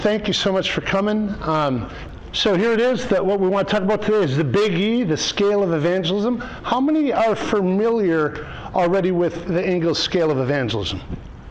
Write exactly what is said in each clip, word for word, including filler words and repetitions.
Thank you so much for coming. Um, so here it is, that what we want to talk about today is the big E, the scale of evangelism. How many are familiar already with the Ingalls scale of evangelism?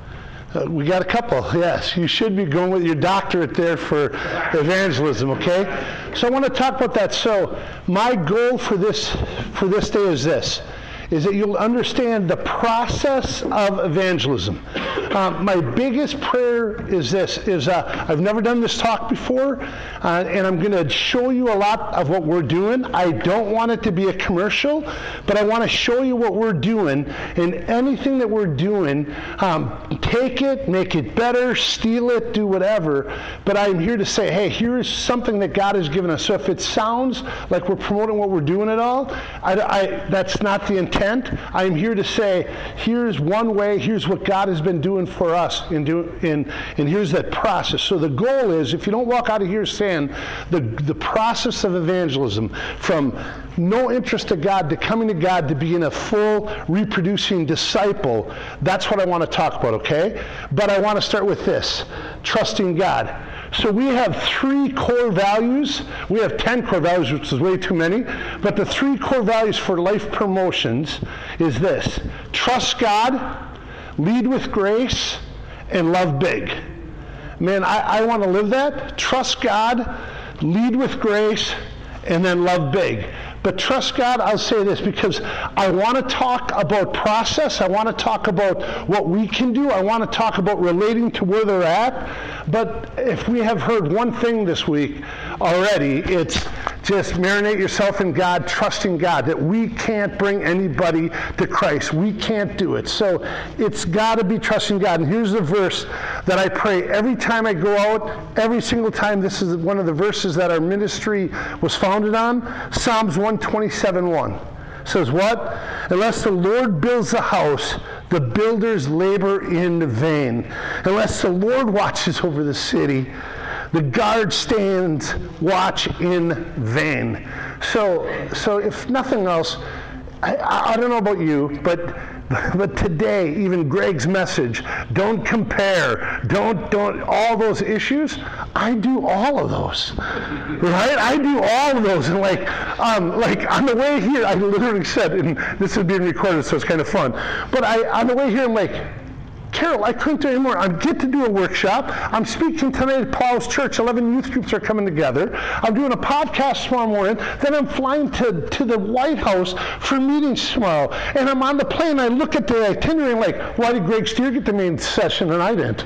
Uh, we got a couple, yes. You should be going with your doctorate there for evangelism, okay? So I want to talk about that. So my goal for this for this day is this, is that you'll understand the process of evangelism. Um, my biggest prayer is this, is uh, I've never done this talk before, uh, and I'm going to show you a lot of what we're doing. I don't want it to be a commercial, but I want to show you what we're doing, and anything that we're doing, um, take it, make it better, steal it, do whatever, but I'm here to say, hey, here is something that God has given us. So if it sounds like we're promoting what we're doing at all, I, I, that's not the intent. I'm here to say, here's one way, here's what God has been doing for us, in do, in, and here's that process. So the goal is, if you don't walk out of here saying the, the process of evangelism, from no interest to God to coming to God to being a full reproducing disciple, that's what I want to talk about, okay? But I want to start with this, trusting God. So we have three core values. We have ten core values, which is way too many. But the three core values for Life Promotions is this: trust God, lead with grace, and love big. Man, I, I want to live that. Trust God, lead with grace, and then love big. But trust God, I'll say this, because I want to talk about process. I want to talk about what we can do. I want to talk about relating to where they're at. But if we have heard one thing this week already, it's just marinate yourself in God, trusting God, that we can't bring anybody to Christ. We can't do it. So it's got to be trusting God. And here's the verse that I pray every time I go out, every single time. This is one of the verses that our ministry was founded on. Psalms one twenty-seven one says what? Unless the Lord builds the house, the builders labor in vain. Unless the Lord watches over the city, the guard stands watch in vain. So, so if nothing else, I, I don't know about you, but but today, even Greg's message, don't compare, don't, don't, all those issues, I do all of those, right? I do all of those, and like, um, like on the way here, I literally said, and this is being recorded, so it's kind of fun, but I, on the way here, I'm like, Carol, I couldn't do any more. I get to do a workshop. I'm speaking tonight at Paul's Church. eleven youth groups are coming together. I'm doing a podcast tomorrow morning. Then I'm flying to, to the White House for meetings tomorrow. And I'm on the plane. I look at the itinerary and like, why did Greg Steer get the main session and I didn't?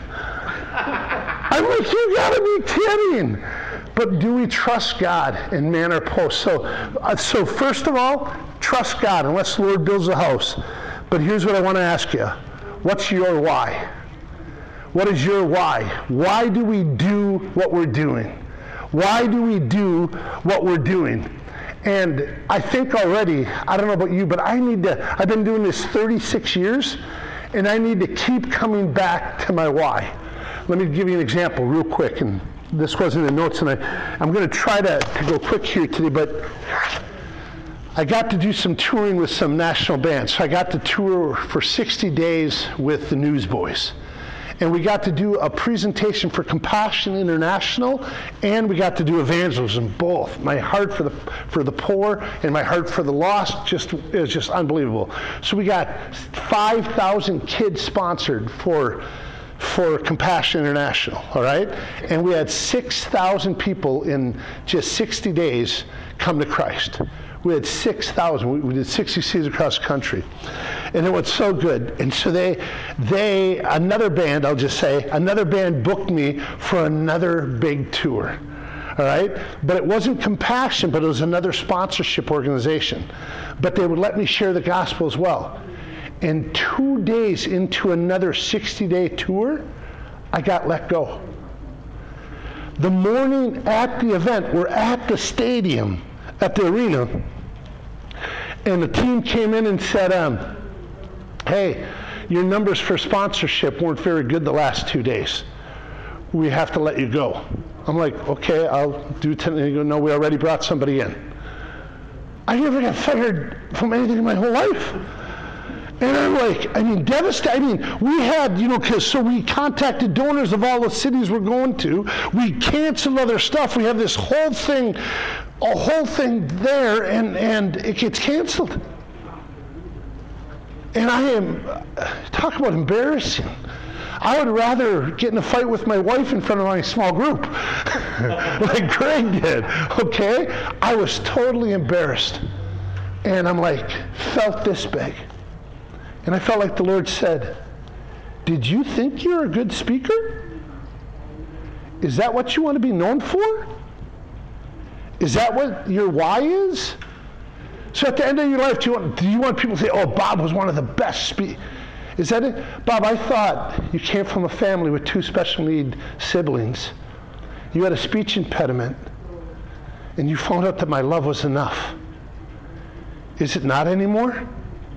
I'm like, you got to be kidding. But do we trust God and man our post? So, uh, so first of all, trust God unless the Lord builds a house. But here's what I want to ask you. What's your why? What is your why? Why do we do what we're doing? Why do we do what we're doing? And I think already, I don't know about you, but I need to, I've been doing this thirty-six years, and I need to keep coming back to my why. Let me give you an example real quick, and this wasn't in the notes, and I, I'm going to try to, to go quick here today, but I got to do some touring with some national bands. So I got to tour for sixty days with the Newsboys. And we got to do a presentation for Compassion International, and we got to do evangelism, both. My heart for the for the poor and my heart for the lost just is just unbelievable. So we got five thousand kids sponsored for for Compassion International, all right? And we had six thousand people in just sixty days come to Christ. We had six thousand. We, we did sixty cities across the country. And it was so good. And so they, they, another band, I'll just say, another band booked me for another big tour. All right? But it wasn't Compassion, but it was another sponsorship organization. But they would let me share the gospel as well. And two days into another sixty-day tour, I got let go. The morning at the event, we're at the stadium, at the arena, and the team came in and said, um, hey, your numbers for sponsorship weren't very good the last two days. We have to let you go. I'm like, okay, I'll do ten. And you go, no, we already brought somebody in. I never got fired from anything in my whole life. And I'm like, I mean, devastated. I mean, we had, you know, cause, so we contacted donors of all the cities we're going to. We canceled other stuff. We have this whole thing, a whole thing there, and, and it gets canceled. And I am, talk about embarrassing. I would rather get in a fight with my wife in front of my small group, like Greg did, okay? I was totally embarrassed. And I'm like, felt this big. And I felt like the Lord said, did you think you're a good speaker? Is that what you want to be known for? Is that what your why is? So at the end of your life, do you want, do you want people to say, oh, Bob was one of the best speakers? Is that it? Bob, I thought you came from a family with two special need siblings. You had a speech impediment, and you found out that my love was enough. Is it not anymore?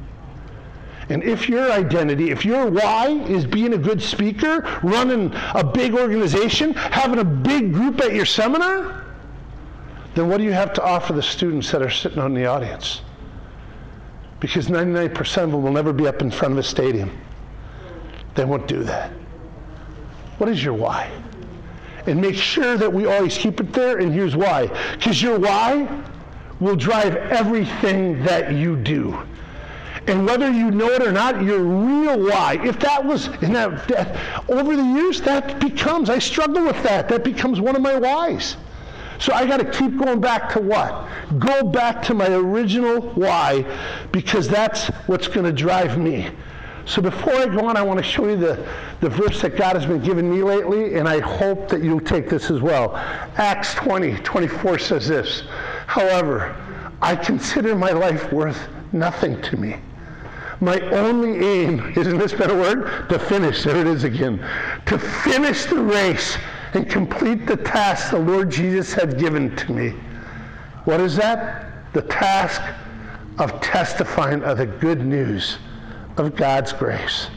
And if your identity, if your why is being a good speaker, running a big organization, having a big group at your seminar, then what do you have to offer the students that are sitting out in the audience? Because ninety-nine percent of them will never be up in front of a stadium. They won't do that. What is your why? And make sure that we always keep it there, and here's why. Because your why will drive everything that you do. And whether you know it or not, your real why, if that was, in that, that, over the years, that becomes, I struggle with that. That becomes one of my whys. So I got to keep going back to what? Go back to my original why, because that's what's going to drive me. So before I go on, I want to show you the, the verse that God has been giving me lately, and I hope that you'll take this as well. Acts twenty, twenty-four says this, however, I consider my life worth nothing to me. My only aim, isn't this better word? To finish, there it is again. To finish the race and complete the task the Lord Jesus had given to me. What is that? The task of testifying of the good news of God's grace.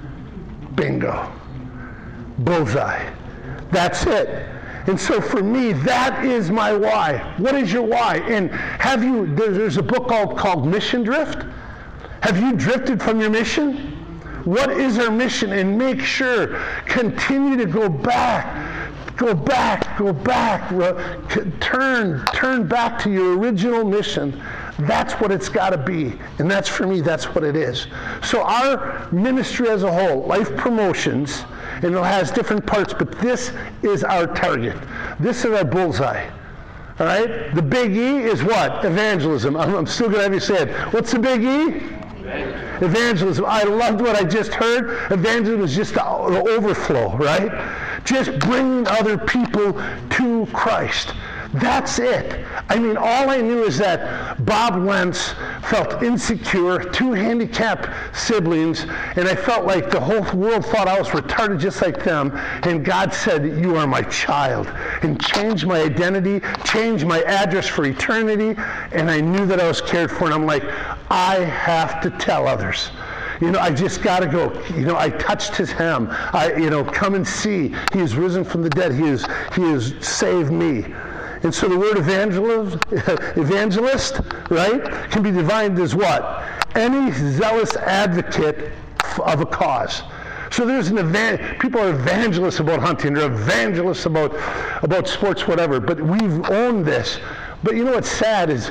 Bingo. Bullseye. That's it. And so for me, that is my why. What is your why? And have you, there's a book called, called Mission Drift. Have you drifted from your mission? What is our mission? And make sure, continue to go back, go back, go back, turn, turn back to your original mission. That's what it's got to be. And that's, for me, that's what it is. So our ministry as a whole, Life Promotions, and it has different parts, but this is our target. This is our bullseye. All right? The big E is what? Evangelism. I'm, I'm still going to have you say it. What's the big E? Evangelism. Evangelism. I loved what I just heard. Evangelism is just the, the overflow, right? Just bringing other people to Christ. That's it. I mean, all I knew is that Bob Wentz felt insecure, two handicapped siblings, and I felt like the whole world thought I was retarded just like them, and God said, you are my child, and changed my identity, changed my address for eternity, and I knew that I was cared for, and I'm like, I have to tell others. You know, I just got to go. You know, I touched his hem. I, you know, come and see. He is risen from the dead. He is, he has saved me. And so the word evangelist, evangelist, right, can be defined as what? Any zealous advocate of a cause. So there's an evan- people are evangelists about hunting, they're evangelists about, about sports, whatever, but we've owned this. But you know what's sad is,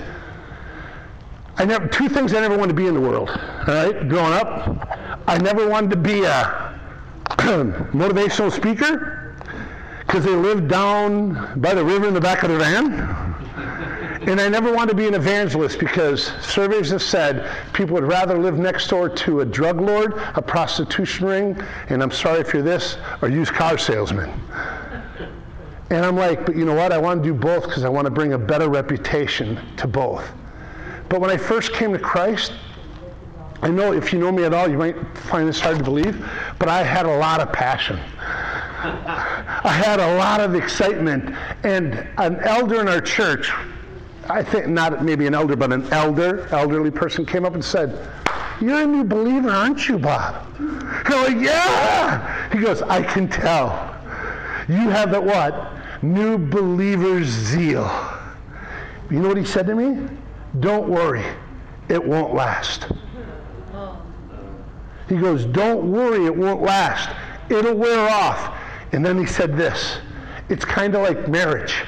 I never, two things I never wanted to be in the world, all right, growing up. I never wanted to be a motivational speaker, because they lived down by the river in the back of the van. And I never wanted to be an evangelist because surveys have said people would rather live next door to a drug lord, a prostitution ring, and I'm sorry if you're this, or used car salesman. And I'm like, but you know what? I want to do both because I want to bring a better reputation to both. But when I first came to Christ, I know if you know me at all, you might find this hard to believe, but I had a lot of passion. I had a lot of excitement, and an elder in our church, I think not maybe an elder, but an elder, elderly person came up and said, you're a new believer, aren't you, Bob? I'm like, yeah! He goes, I can tell. You have that what? New believer's zeal. You know what he said to me? Don't worry, it won't last. He goes, don't worry, it won't last. It'll wear off. And then he said this, it's kind of like marriage.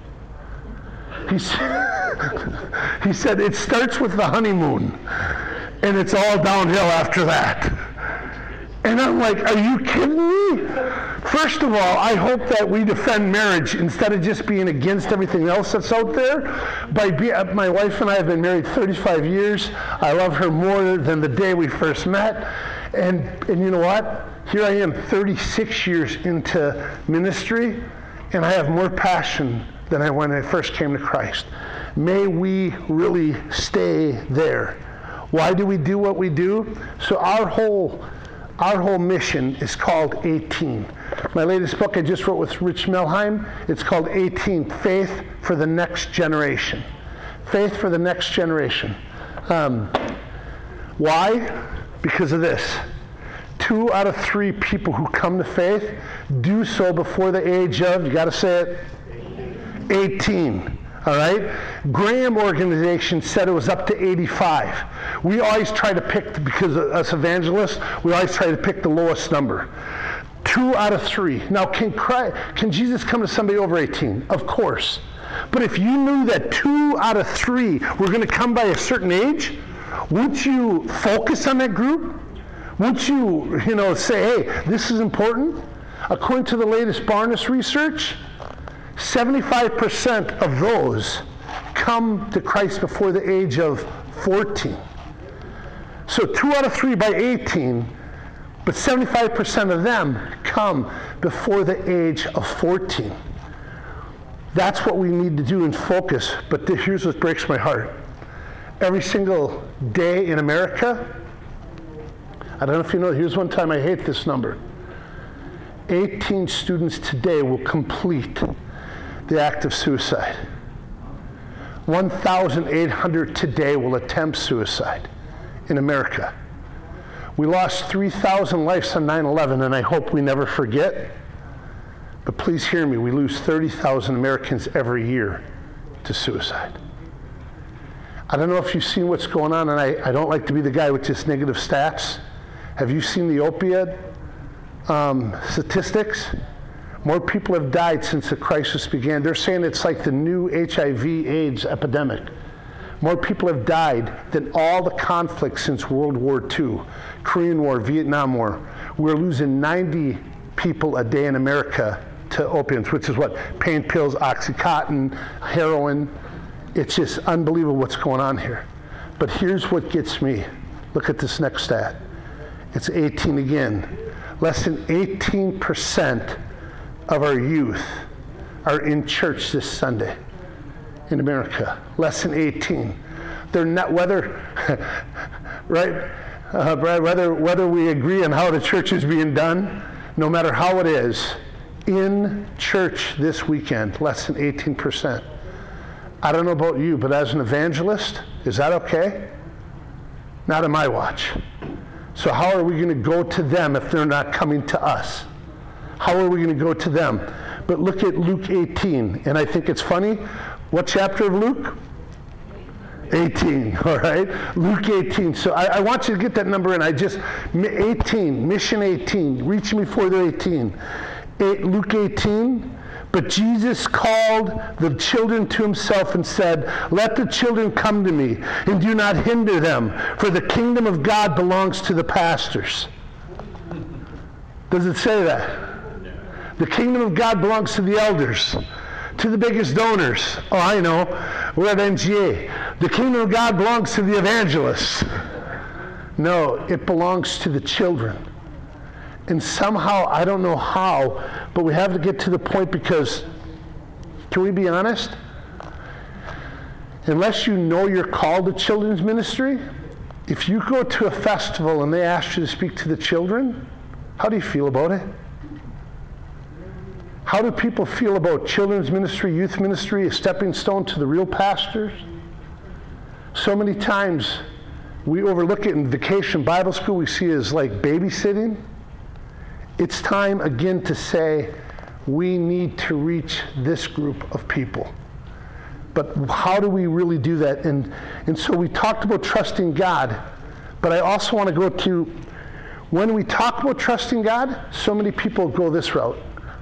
He said, he said, it starts with the honeymoon, and it's all downhill after that. And I'm like, are you kidding me? First of all, I hope that we defend marriage instead of just being against everything else that's out there. By be, my wife and I have been married thirty-five years. I love her more than the day we first met. And, and you know what? Here I am thirty-six years into ministry, and I have more passion than I when I first came to Christ. May we really stay there. Why do we do what we do? So our whole Our whole mission is called eighteen. My latest book I just wrote with Rich Melheim, it's called eighteen, Faith for the Next Generation. Faith for the Next Generation. Um, why? Because of this. Two out of three people who come to faith do so before the age of, you got to say it, eighteen. All right? Graham Organization said it was up to eighty-five. We always try to pick, because of us evangelists, we always try to pick the lowest number. Two out of three. Now, can Christ, can Jesus come to somebody over eighteen? Of course. But if you knew that two out of three were going to come by a certain age, wouldn't you focus on that group? Wouldn't you, you know, say, hey, this is important? According to the latest Barnes research, seventy-five percent of those come to Christ before the age of fourteen. So two out of three by eighteen, but seventy-five percent of them come before the age of fourteen. That's what we need to do and focus. But th- here's what breaks my heart. Every single day in America, I don't know if you know, here's one time I hate this number. eighteen students today will complete the act of suicide. one thousand eight hundred today will attempt suicide in America. We lost three thousand lives on nine eleven, and I hope we never forget. But please hear me, we lose thirty thousand Americans every year to suicide. I don't know if you've seen what's going on, and I, I don't like to be the guy with just negative stats. Have you seen the opioid um, statistics? More people have died since the crisis began. They're saying it's like the new H I V AIDS epidemic. More people have died than all the conflicts since World War Two, Korean War, Vietnam War. We're losing ninety people a day in America to opiates, which is what? Pain pills, Oxycontin, heroin. It's just unbelievable what's going on here. But here's what gets me. Look at this next stat. It's eighteen again. Less than eighteen percent of our youth are in church this Sunday in America. Less than eighteen. They're not, whether, right, uh, Brad, whether, whether we agree on how the church is being done, no matter how it is, in church this weekend, less than eighteen percent. I don't know about you, but as an evangelist, is that okay? Not on my watch. So how are we going to go to them if they're not coming to us? How are we going to go to them? But look at Luke eighteen, and I think it's funny. What chapter of Luke? eighteen, all right? Luke eighteen. So I, I want you to get that number in. I just, eighteen, mission eighteen, reaching before the eighteen. Eight, Luke eighteen, but Jesus called the children to himself and said, let the children come to me, and do not hinder them, for the kingdom of God belongs to the pastors. Does it say that? The kingdom of God belongs to the elders, to the biggest donors. Oh, I know. We're at N G A. The kingdom of God belongs to the evangelists. No, it belongs to the children. And somehow, I don't know how, but we have to get to the point because, can we be honest? Unless you know you're called to children's ministry, if you go to a festival and they ask you to speak to the children, how do you feel about it? How do people feel about children's ministry, youth ministry, a stepping stone to the real pastors? So many times we overlook it in vacation Bible school. We see it as like babysitting. It's time again to say we need to reach this group of people. But how do we really do that? And, and so we talked about trusting God, but I also want to go to when we talk about trusting God, so many people go this route.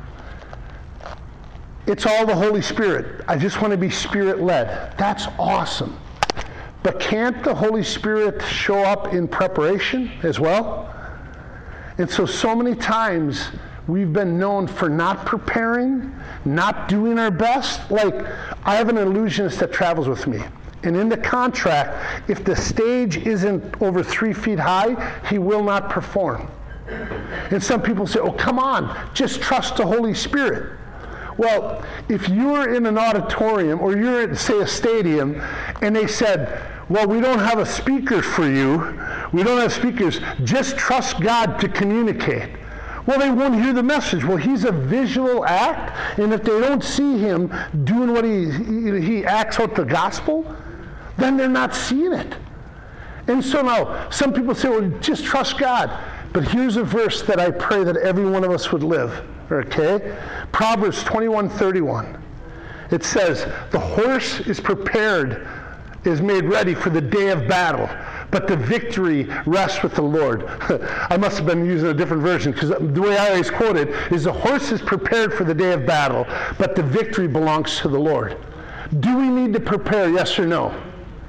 It's all the Holy Spirit. I just want to be Spirit-led. That's awesome. But can't the Holy Spirit show up in preparation as well? And so, so many times we've been known for not preparing, not doing our best. Like, I have an illusionist that travels with me. And in the contract, if the stage isn't over three feet high, he will not perform. And some people say, oh, come on, just trust the Holy Spirit. Well, if you're in an auditorium or you're at, say, a stadium, and they said, well, we don't have a speaker for you. We don't have speakers. Just trust God to communicate. Well, they won't hear the message. Well, he's a visual act, and if they don't see him doing what he, he, he acts out the gospel, then they're not seeing it. And so now, some people say, well, just trust God. But here's a verse that I pray that every one of us would live. Okay? Proverbs twenty-one thirty-one. It says, the horse is prepared, is made ready for the day of battle, but the victory rests with the Lord. I must have been using a different version, because the way I always quote it is, the horse is prepared for the day of battle, but the victory belongs to the Lord. Do we need to prepare, yes or no?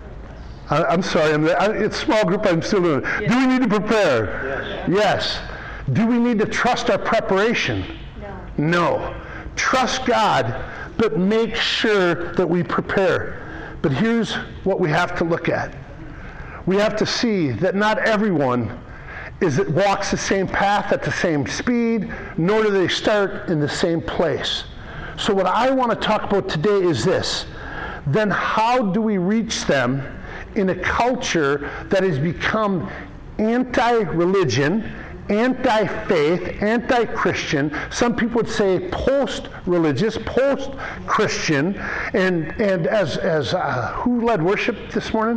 I, I'm sorry, I'm, I, it's a small group, I'm still doing it. Yes. Do we need to prepare? Yes. Yes. Do we need to trust our preparation? No. No. Trust God, but make sure that we prepare. But here's what we have to look at. We have to see that not everyone is it walks the same path at the same speed, nor do they start in the same place. So what I want to talk about today is this. Then how do we reach them in a culture that has become anti-religion, anti-faith, anti-Christian? Some people would say post-religious, post-Christian. And and as as uh, who led worship this morning?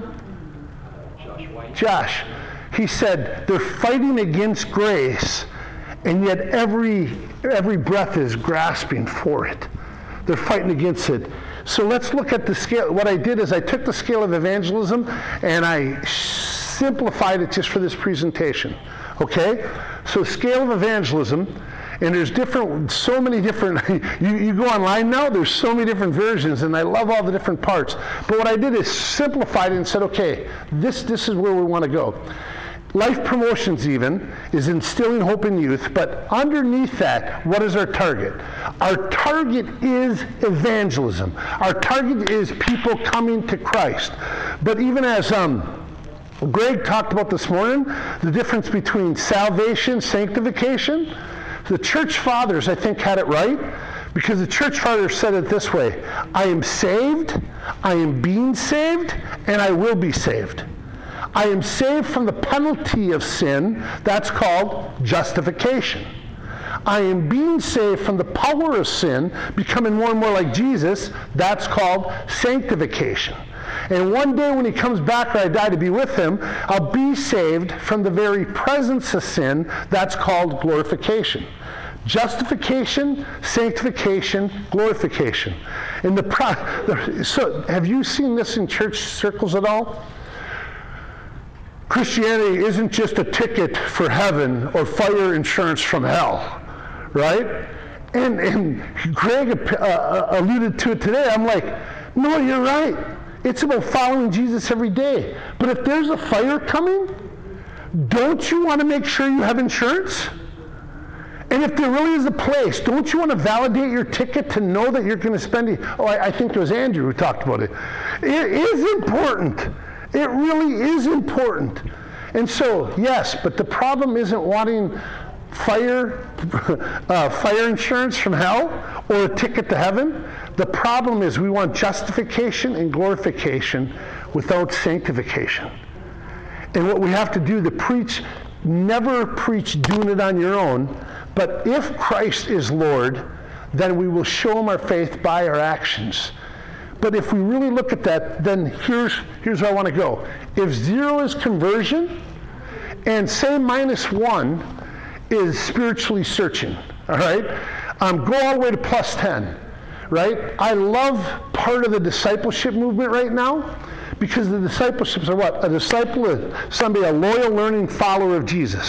Josh White. Josh. He said they're fighting against grace, and yet every every breath is grasping for it. They're fighting against it. So let's look at the scale. What I did is I took the scale of evangelism and I simplified it just for this presentation. Okay? So scale of evangelism, and there's different, so many different, you, you go online now, there's so many different versions, and I love all the different parts. But what I did is simplified it and said, okay, this, this is where we want to go. Life Promotions even is instilling hope in youth, but underneath that, what is our target? Our target is evangelism. Our target is people coming to Christ. But even as um, Greg talked about this morning, the difference between salvation, sanctification, the church fathers, I think, had it right, because the church fathers said it this way: I am saved, I am being saved, and I will be saved. I am saved from the penalty of sin. That's called justification. I am being saved from the power of sin, becoming more and more like Jesus. That's called sanctification. And one day when he comes back or I die to be with him, I'll be saved from the very presence of sin. That's called glorification. Justification, sanctification, glorification. And the pro- so have you seen this in church circles at all? Christianity isn't just a ticket for heaven or fire insurance from hell, right? And, and Greg uh, alluded to it today. I'm like, no, you're right. It's about following Jesus every day. But if there's a fire coming, don't you want to make sure you have insurance? And if there really is a place, don't you want to validate your ticket to know that you're going to spend it? Oh, I, I think it was Andrew who talked about it. It is important. It really is important. And so, yes, but the problem isn't wanting fire, uh, fire insurance from hell or a ticket to heaven. The problem is we want justification and glorification without sanctification. And what we have to do to preach, never preach doing it on your own, but if Christ is Lord, then we will show him our faith by our actions. But if we really look at that, then here's, here's where I want to go. If zero is conversion, and say minus one is spiritually searching, all right? Um, go all the way to plus ten, right? I love part of the discipleship movement right now, because the discipleships are what? A disciple is somebody, a loyal, learning follower of Jesus,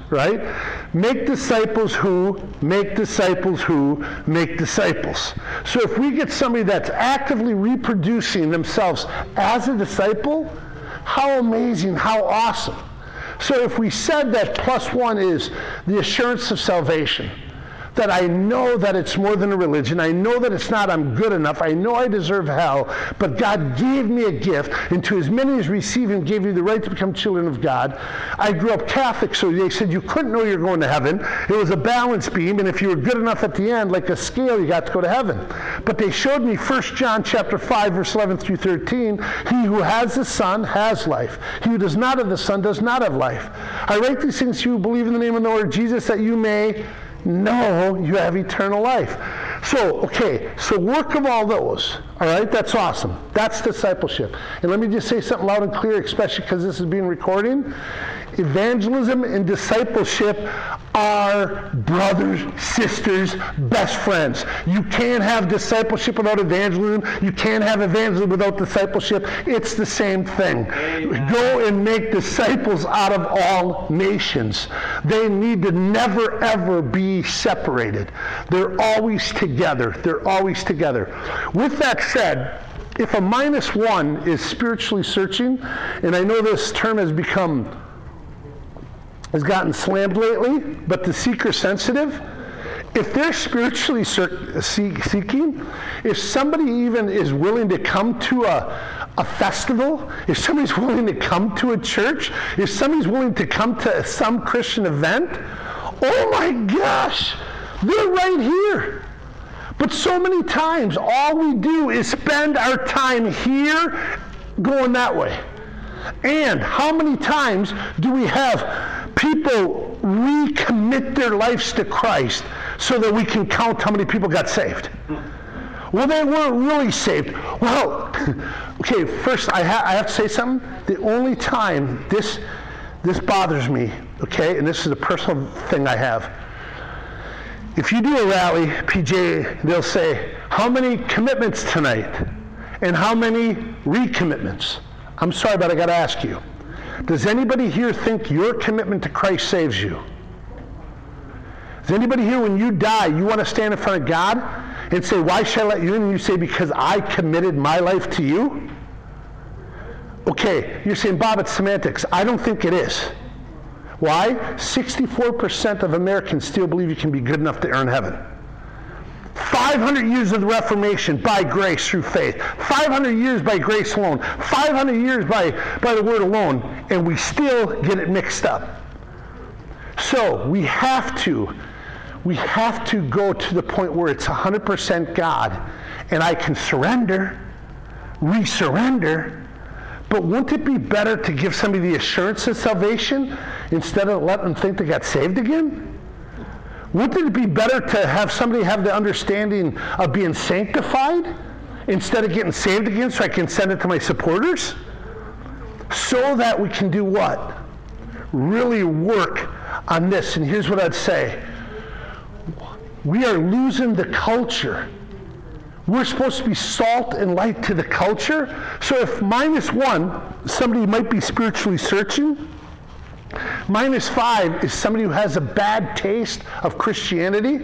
right? Make disciples who make disciples who make disciples. So if we get somebody that's actively reproducing themselves as a disciple, how amazing, how awesome. So if we said that plus one is the assurance of salvation, that I know that it's more than a religion. I know that it's not I'm good enough. I know I deserve hell, but God gave me a gift, and to as many as receive him gave you the right to become children of God. I grew up Catholic, so they said you couldn't know you're going to heaven. It was a balance beam, and if you were good enough at the end, like a scale, you got to go to heaven. But they showed me First John chapter five, verse eleven through thirteen, he who has the Son has life. He who does not have the Son does not have life. I write these things to you who believe in the name of the Lord Jesus, that you may know you have eternal life. So, okay, so work of all those, all right? That's awesome. That's discipleship. And let me just say something loud and clear, especially because this is being recorded. Evangelism and discipleship are brothers, sisters, best friends. You can't have discipleship without evangelism. You can't have evangelism without discipleship. It's the same thing. Amen. Go and make disciples out of all nations. They need to never, ever be separated. They're always together. They're always together. With that said, if a minus one is spiritually searching, and I know this term has become has gotten slammed lately, but the seeker sensitive, if they're spiritually seeking, if somebody even is willing to come to a, a festival, if somebody's willing to come to a church, if somebody's willing to come to some Christian event, oh my gosh, they're right here. But so many times, all we do is spend our time here going that way. And how many times do we have people recommit their lives to Christ so that we can count how many people got saved? Well, they weren't really saved. Well, okay, first I, ha- I have to say something. The only time this this bothers me, okay, and this is a personal thing I have. If you do a rally, P J, they'll say, how many commitments tonight? And how many recommitments? I'm sorry, but I got to ask you. Does anybody here think your commitment to Christ saves you? Does anybody here, when you die, you want to stand in front of God and say, why should I let you in? And you say, because I committed my life to you? Okay, you're saying, Bob, it's semantics. I don't think it is. Why? sixty-four percent of Americans still believe you can be good enough to earn heaven. five hundred years of the Reformation by grace through faith. five hundred years by grace alone. five hundred years by, by the word alone. And we still get it mixed up. So we have to, we have to go to the point where it's one hundred percent God. And I can surrender, re-surrender. But wouldn't it be better to give somebody the assurance of salvation instead of letting them think they got saved again? Wouldn't it be better to have somebody have the understanding of being sanctified instead of getting saved again so I can send it to my supporters? So that we can do what? Really work on this. And here's what I'd say. We are losing the culture. We're supposed to be salt and light to the culture. So if minus one, somebody might be spiritually searching. Minus five is somebody who has a bad taste of Christianity.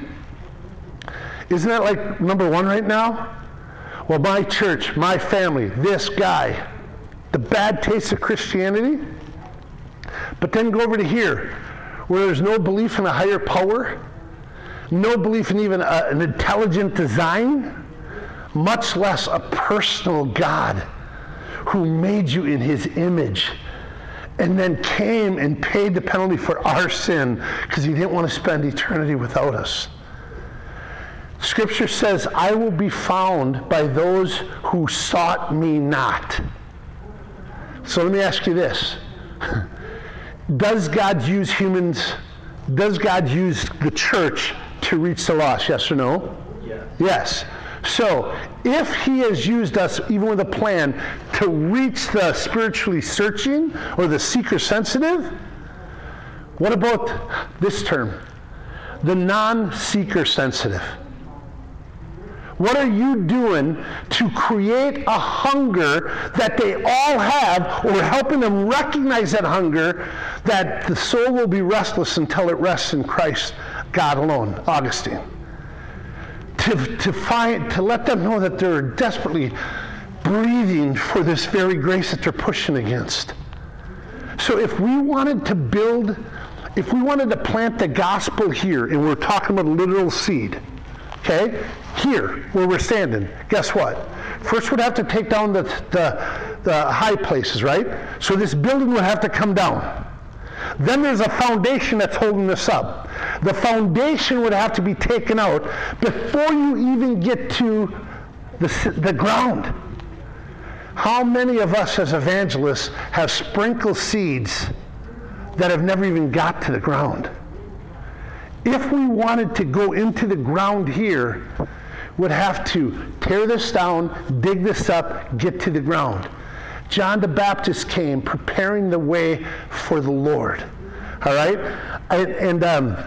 Isn't that like number one right now? Well, my church, my family, this guy, the bad taste of Christianity. But then go over to here, where there's no belief in a higher power, no belief in even a, an intelligent design, much less a personal God who made you in his image and then came and paid the penalty for our sin because he didn't want to spend eternity without us. Scripture says, I will be found by those who sought me not. So let me ask you this. Does God use humans, does God use the church to reach the lost? Yes or no? Yes. Yes. So, if he has used us, even with a plan, to reach the spiritually searching or the seeker sensitive, what about this term? The non-seeker sensitive. What are you doing to create a hunger that they all have, or helping them recognize that hunger, that the soul will be restless until it rests in Christ, God alone, Augustine. To, to, find, to let them know that they're desperately breathing for this very grace that they're pushing against. So if we wanted to build, if we wanted to plant the gospel here, and we're talking about a literal seed, okay, here, where we're standing, guess what? First we'd have to take down the, the, the high places, right? So this building would have to come down. Then there's a foundation that's holding this up. The foundation would have to be taken out before you even get to the, the ground. How many of us as evangelists have sprinkled seeds that have never even got to the ground? If we wanted to go into the ground here, we'd have to tear this down, dig this up, get to the ground. John the Baptist came preparing the way for the Lord. All right? I, and um,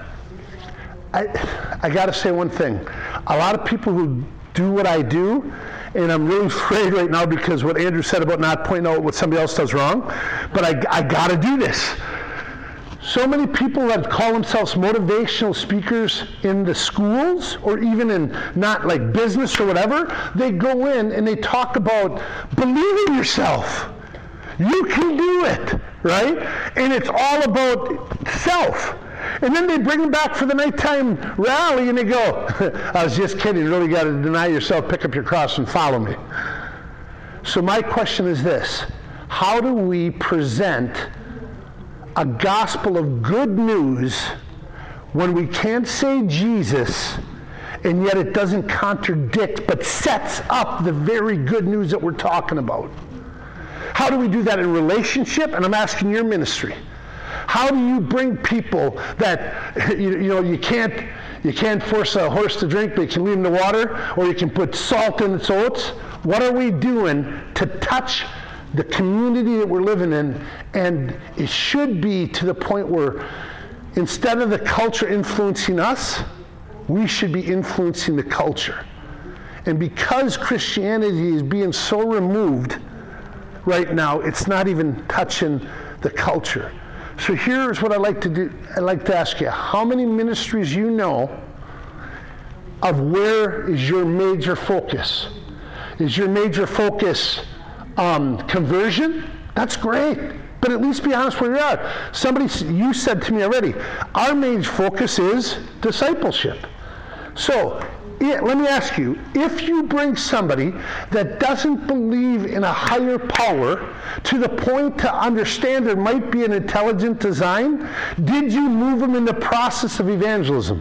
I, I got to say one thing. A lot of people who do what I do, and I'm really afraid right now because what Andrew said about not pointing out what somebody else does wrong, but I, I got to do this. So many people that call themselves motivational speakers in the schools, or even in not like business or whatever, they go in and they talk about believe in yourself. You can do it, right? And it's all about self. And then they bring them back for the nighttime rally and they go, I was just kidding, you really got to deny yourself, pick up your cross and follow me. So my question is this: how do we present a gospel of good news when we can't say Jesus, and yet it doesn't contradict but sets up the very good news that we're talking about? How do we do that in relationship? And I'm asking your ministry. How do you bring people that, you, you know, you can't, you can't force a horse to drink, but you can leave them to water, or you can put salt in its oats? What are we doing to touch the community that we're living in? And it should be to the point where instead of the culture influencing us, we should be influencing the culture. And because Christianity is being so removed right now, it's not even touching the culture. So here's what I'd like to do. I'd like to ask you, how many ministries you know of where is your major focus? Is your major focus um, conversion? That's great. But at least be honest where you're at. Somebody, you said to me already, our main focus is discipleship. So yeah, let me ask you, if you bring somebody that doesn't believe in a higher power to the point to understand there might be an intelligent design, did you move them in the process of evangelism?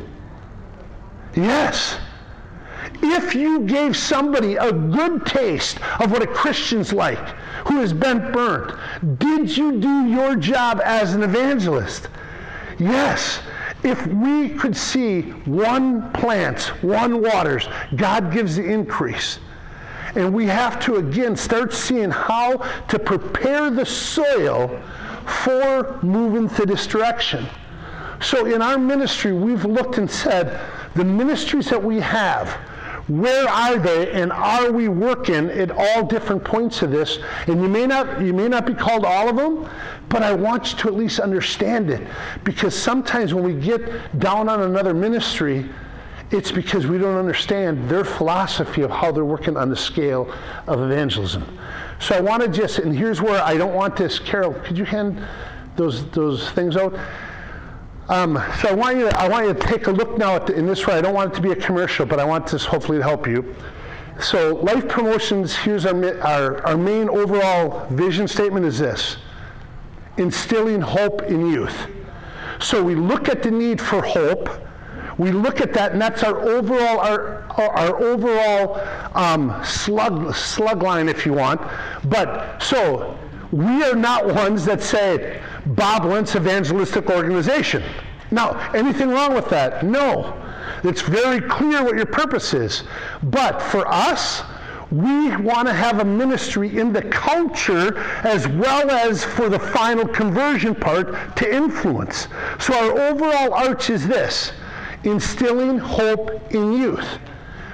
Yes. If you gave somebody a good taste of what a Christian's like, who has been burnt, did you do your job as an evangelist? Yes. If we could see one plants, one waters, God gives the increase. And we have to, again, start seeing how to prepare the soil for moving to this direction. So in our ministry, we've looked and said, the ministries that we have, where are they, and are we working at all different points of this? And you may not, you may not be called all of them, but I want you to at least understand it. Because sometimes when we get down on another ministry, it's because we don't understand their philosophy of how they're working on the scale of evangelism. So I want to just, and here's where I don't want this, Carol, could you hand those those things out? Um, so I want you to, I want you to take a look now at the, in this way. I don't want it to be a commercial, but I want this hopefully to help you. So Life Promotions, here's our, our, our main overall vision statement is this: instilling hope in youth. So we look at the need for hope. We look at that, and that's our overall our, our overall um, slug slug line, if you want. But so we are not ones that say Bob Lentz Evangelistic Organization. Now, anything wrong with that? No. It's very clear what your purpose is. But for us, we want to have a ministry in the culture as well as for the final conversion part to influence. So our overall arch is this: instilling hope in youth.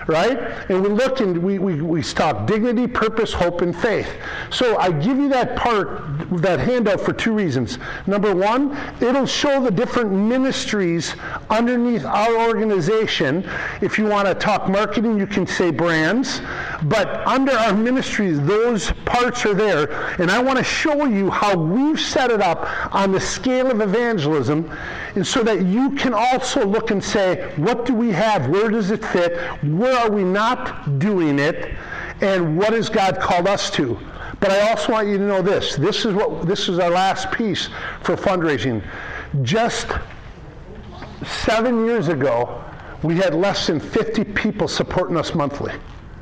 right? And we look and we, we, we talk dignity, purpose, hope, and faith. So I give you that part, that handout for two reasons. Number one, it'll show the different ministries underneath our organization. If you want to talk marketing, you can say brands. But under our ministries, those parts are there. And I want to show you how we've set it up on the scale of evangelism, and so that you can also look and say, what do we have? Where does it fit? Where are we not doing it? And what has God called us to? But I also want you to know this. This is what this is our last piece for fundraising. Just seven years ago, we had less than fifty people supporting us monthly.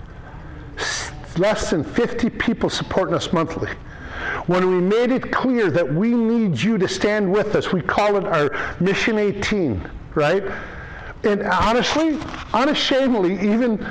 Less than fifty people supporting us monthly. When we made it clear that we need you to stand with us, we call it our Mission eighteen, right? And honestly, unashamedly, even,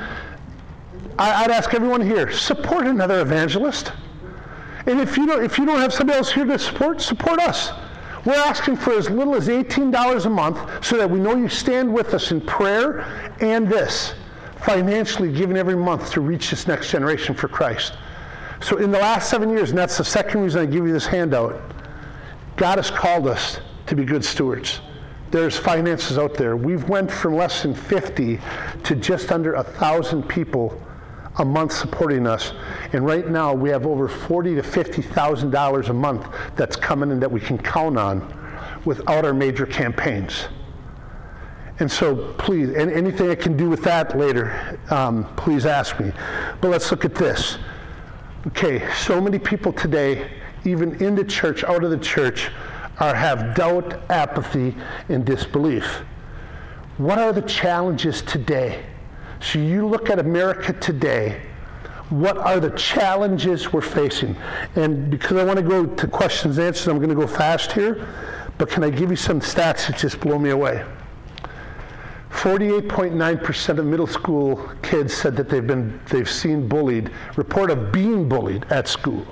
I'd ask everyone here, support another evangelist. And if you don't, if you don't have somebody else here to support, support us. We're asking for as little as eighteen dollars a month so that we know you stand with us in prayer and this, financially giving every month to reach this next generation for Christ. So in the last seven years, and that's the second reason I give you this handout, God has called us to be good stewards. There's finances out there. We've went from less than fifty to just under one thousand people a month supporting us. And right now we have over forty thousand to fifty thousand dollars a month that's coming in that we can count on without our major campaigns. And so please, and anything I can do with that later, um, please ask me. But let's look at this. Okay, so many people today, even in the church, out of the church, are have doubt, apathy, and disbelief. What are the challenges today? So you look at America today, what are the challenges we're facing? And because I want to go to questions and answers, I'm going to go fast here, but can I give you some stats that just blow me away? forty-eight point nine percent of middle school kids said that they've been they've seen bullied, report of being bullied at school.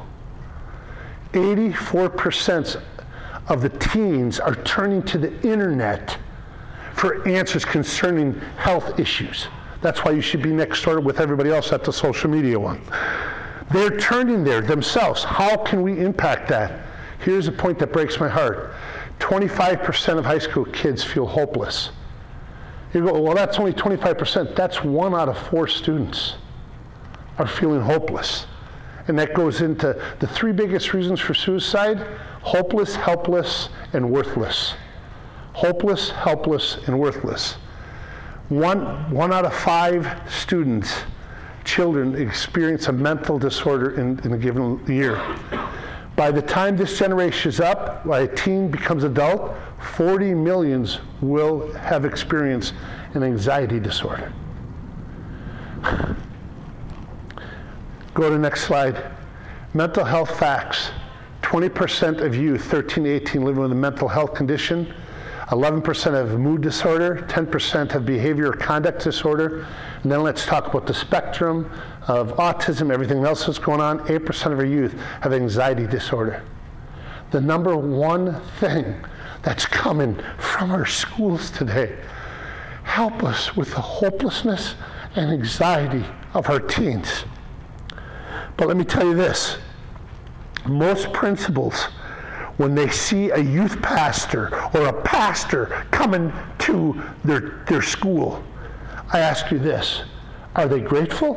eighty-four percent of the teens are turning to the internet for answers concerning health issues. That's why you should be next door with everybody else at the social media one. They're turning there themselves. How can we impact that? Here's a point that breaks my heart. twenty-five percent of high school kids feel hopeless. You go, well, that's only twenty-five percent. That's one out of four students are feeling hopeless. And that goes into the three biggest reasons for suicide: hopeless, helpless, and worthless. Hopeless, helpless, and worthless. One, one out of five students, children, experience a mental disorder in, in a given year. By the time this generation is up, by a teen becomes adult, forty millions will have experienced an anxiety disorder. Go to the next slide. Mental health facts. twenty percent of youth, thirteen to eighteen, living with a mental health condition. eleven percent have mood disorder, ten percent have behavior or conduct disorder. And then let's talk about the spectrum of autism, everything else that's going on. eight percent of our youth have anxiety disorder. The number one thing that's coming from our schools today, help us with the hopelessness and anxiety of our teens. But let me tell you this, most principals, when they see a youth pastor or a pastor coming to their, their school, I ask you this, are they grateful?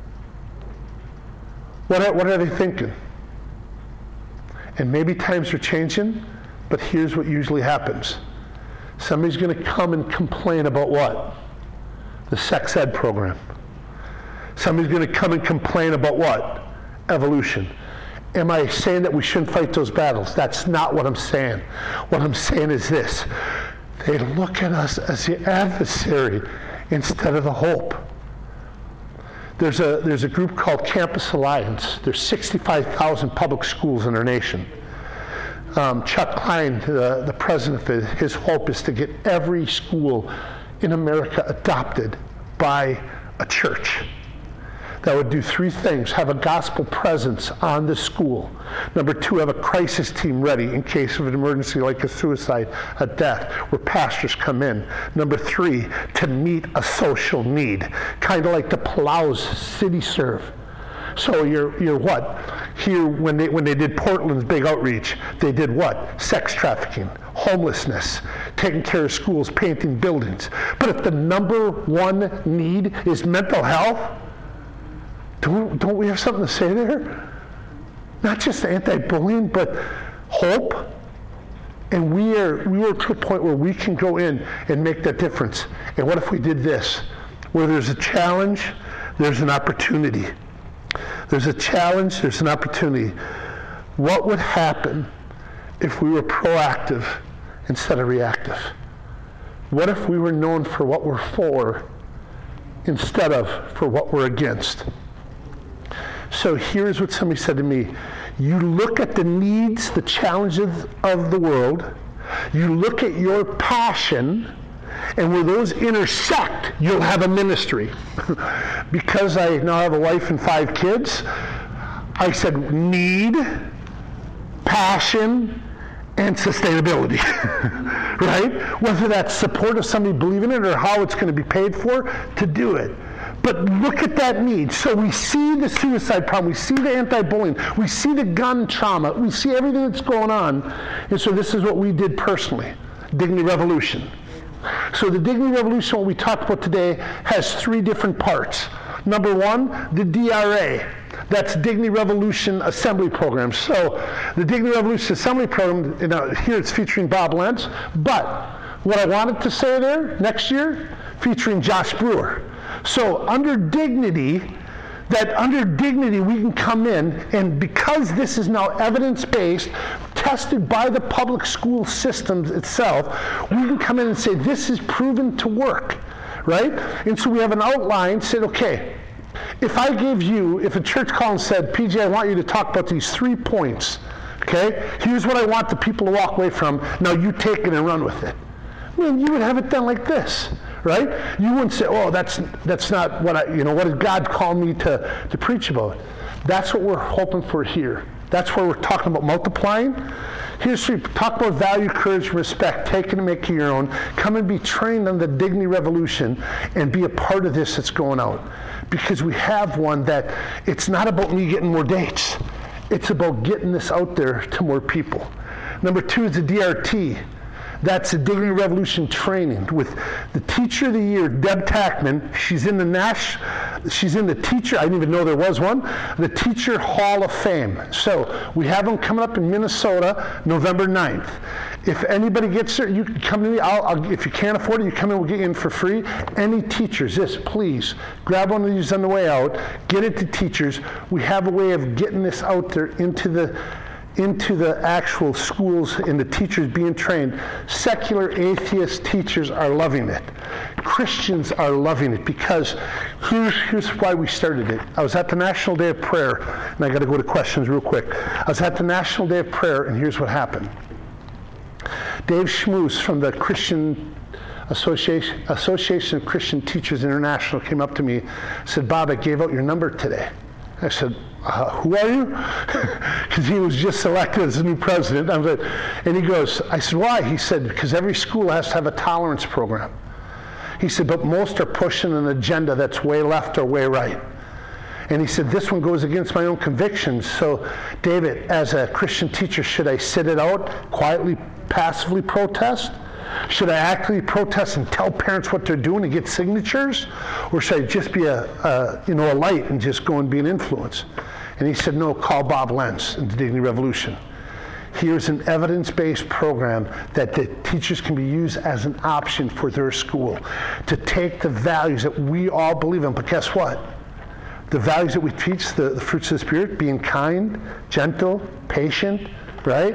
What are, what are they thinking? And maybe times are changing, but here's what usually happens. Somebody's going to come and complain about what? The sex ed program. Somebody's going to come and complain about what? Evolution. Am I saying that we shouldn't fight those battles? That's not what I'm saying. What I'm saying is this. They look at us as the adversary instead of the hope. There's a, there's a group called Campus Alliance. There's sixty-five thousand public schools in our nation. Um, Chuck Klein, the, the president of it, his hope is to get every school in America adopted by a church. that would do three things. Have a gospel presence on the school. Number two, have a crisis team ready in case of an emergency like a suicide, a death, where pastors come in. Number three, to meet a social need, kind of like the Palau's City Serve. So you're you're what? Here, when they when they did Portland's big outreach, they did what? Sex trafficking, homelessness, taking care of schools, painting buildings. But if the number one need is mental health, don't don't we have something to say there? Not just anti-bullying, but hope. And we are we are to a point where we can go in and make that difference. And what if we did this? Where there's a challenge, there's an opportunity. There's a challenge, there's an opportunity. What would happen if we were proactive instead of reactive? What if we were known for what we're for instead of for what we're against? So here's what somebody said to me. You look at the needs, the challenges of the world, you look at your passion, and where those intersect, you'll have a ministry. Because I now have a wife and five kids, I said need, passion, and sustainability. Right? Whether that's support of somebody believing it or how it's going to be paid for, to do it. But look at that need. So we see the suicide problem, we see the anti-bullying, we see the gun trauma, we see everything that's going on. And so this is what we did personally, Dignity Revolution. So the Dignity Revolution, what we talked about today, has three different parts. Number one, the D R A. That's Dignity Revolution Assembly Program. So the Dignity Revolution Assembly Program, you know, here it's featuring Bob Lentz, but what I wanted to say there, next year, featuring Josh Brewer. So under Dignity, that under Dignity we can come in, and because this is now evidence-based, tested by the public school systems itself, we can come in and say this is proven to work, right? And so we have an outline, said, okay, if I gave you, if a church called and said, P J, I want you to talk about these three points, okay? Here's what I want the people to walk away from, now you take it and run with it. I mean, you would have it done like this. Right? You wouldn't say, oh, that's that's not what I, you know, what did God call me to, to preach about? That's what we're hoping for here. That's where we're talking about multiplying. Here's where we talk about value, courage, and respect, taking and making your own. Come and be trained on the Dignity Revolution and be a part of this that's going out. Because we have one that it's not about me getting more dates. It's about getting this out there to more people. Number two is the D R T. That's the Dignity Revolution training with the Teacher of the Year, Deb Tackman. She's in the Nash, she's in the teacher, I didn't even know there was one, the Teacher Hall of Fame. So we have them coming up in Minnesota, November ninth. If anybody gets there, you can come to me. I'll, I'll, if you can't afford it, you come in, we'll get you in for free. Any teachers, this, please, grab one of these on the way out, get it to teachers. We have a way of getting this out there into the into the actual schools and the teachers being trained. Secular atheist teachers are loving it. Christians are loving it because here's, here's why we started it. I was at the National Day of Prayer, and I got to go to questions real quick. I was at the National Day of Prayer, and here's what happened. Dave Schmoose from the Christian Association, Association of Christian Teachers International came up to me and said, Bob, I gave out your number today. I said, uh, who are you? Because he was just elected as the new president. I was like, and he goes, I said, why? He said, because every school has to have a tolerance program. He said, but most are pushing an agenda that's way left or way right. And he said, this one goes against my own convictions. So, David, as a Christian teacher, should I sit it out, quietly, passively protest? Should I actively protest and tell parents what they're doing and get signatures? Or should I just be a, a you know, a light and just go and be an influence? And he said, no, call Bob Lentz in the Dignity Revolution. Here's an evidence-based program that the teachers can be used as an option for their school to take the values that we all believe in. But guess what? The values that we teach, the, the fruits of the Spirit, being kind, gentle, patient, right?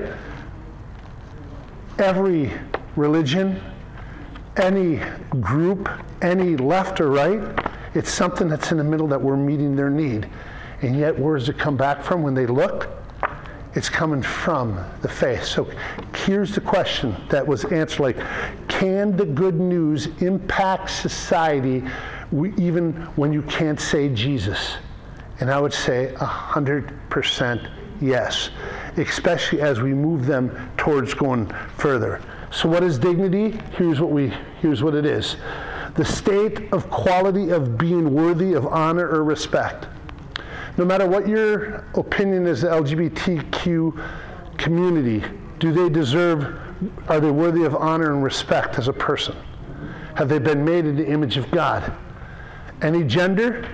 Every religion, any group, any left or right, it's something that's in the middle that we're meeting their need. And yet, where does it come back from when they look? It's coming from the faith. So here's the question that was answered, like, can the good news impact society we, even when you can't say Jesus? And I would say one hundred percent yes, especially as we move them towards going further. So what is dignity? Here's what we here's what it is. The state of quality of being worthy of honor or respect. No matter what your opinion is, the L G B T Q community, do they deserve, are they worthy of honor and respect as a person? Have they been made in the image of God? Any gender,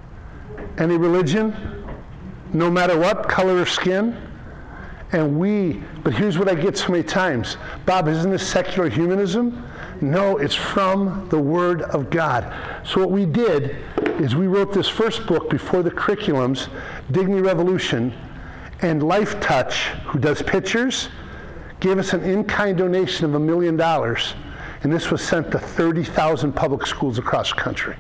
any religion, no matter what, color or skin? And we, but here's what I get so many times. Bob, isn't this secular humanism? No, it's from the Word of God. So what we did is we wrote this first book before the curriculums, Dignity Revolution, and Life Touch, who does pictures, gave us an in-kind donation of a million dollars, and this was sent to thirty thousand public schools across the country.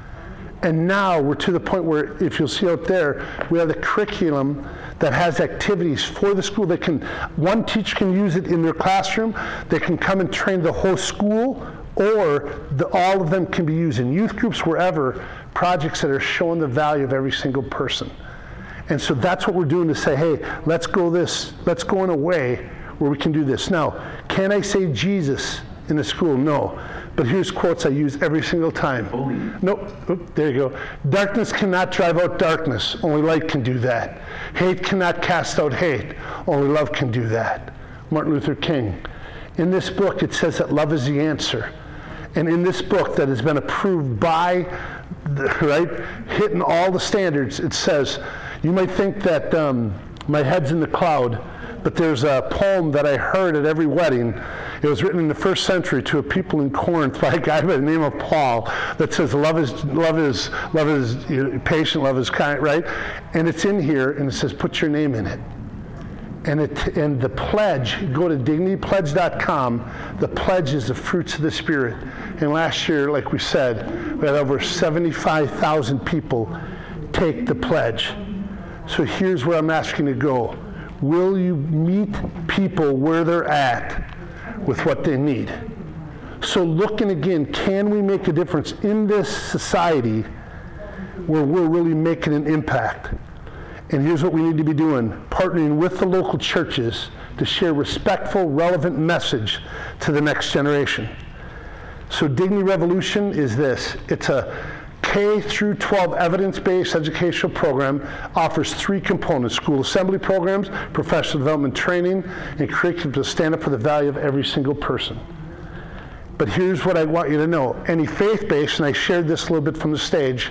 And now we're to the point where, if you'll see out there, we have the curriculum that has activities for the school. They can, one teacher can use it in their classroom, they can come and train the whole school, or the, all of them can be used in youth groups, wherever, projects that are showing the value of every single person. And so that's what we're doing to say, hey, let's go this, let's go in a way where we can do this. Now, can I say Jesus in the school? No. But here's quotes I use every single time. Bullying. No, oop, there you go. Darkness cannot drive out darkness. Only light can do that. Hate cannot cast out hate. Only love can do that. Martin Luther King. In this book, it says that love is the answer. And in this book that has been approved by, the, right, hitting all the standards, it says, you might think that um, my head's in the cloud, but there's a poem that I heard at every wedding. It was written in the first century to a people in Corinth by a guy by the name of Paul that says, love is, love is, love is you know, patient, love is kind, right? And it's in here, and it says, put your name in it. And it and the pledge, go to dignity pledge dot com, the pledge is the fruits of the Spirit. And last year, like we said, we had over seventy-five thousand people take the pledge. So here's where I'm asking you to go. Will you meet people where they're at with what they need? So looking again, can we make a difference in this society where we're really making an impact? And here's what we need to be doing, partnering with the local churches to share respectful, relevant message to the next generation. So Dignity Revolution is this. It's a K through twelve evidence-based educational program, offers three components: school assembly programs, professional development training, and curriculum to stand up for the value of every single person. But here's what I want you to know. Any faith-based, and I shared this a little bit from the stage,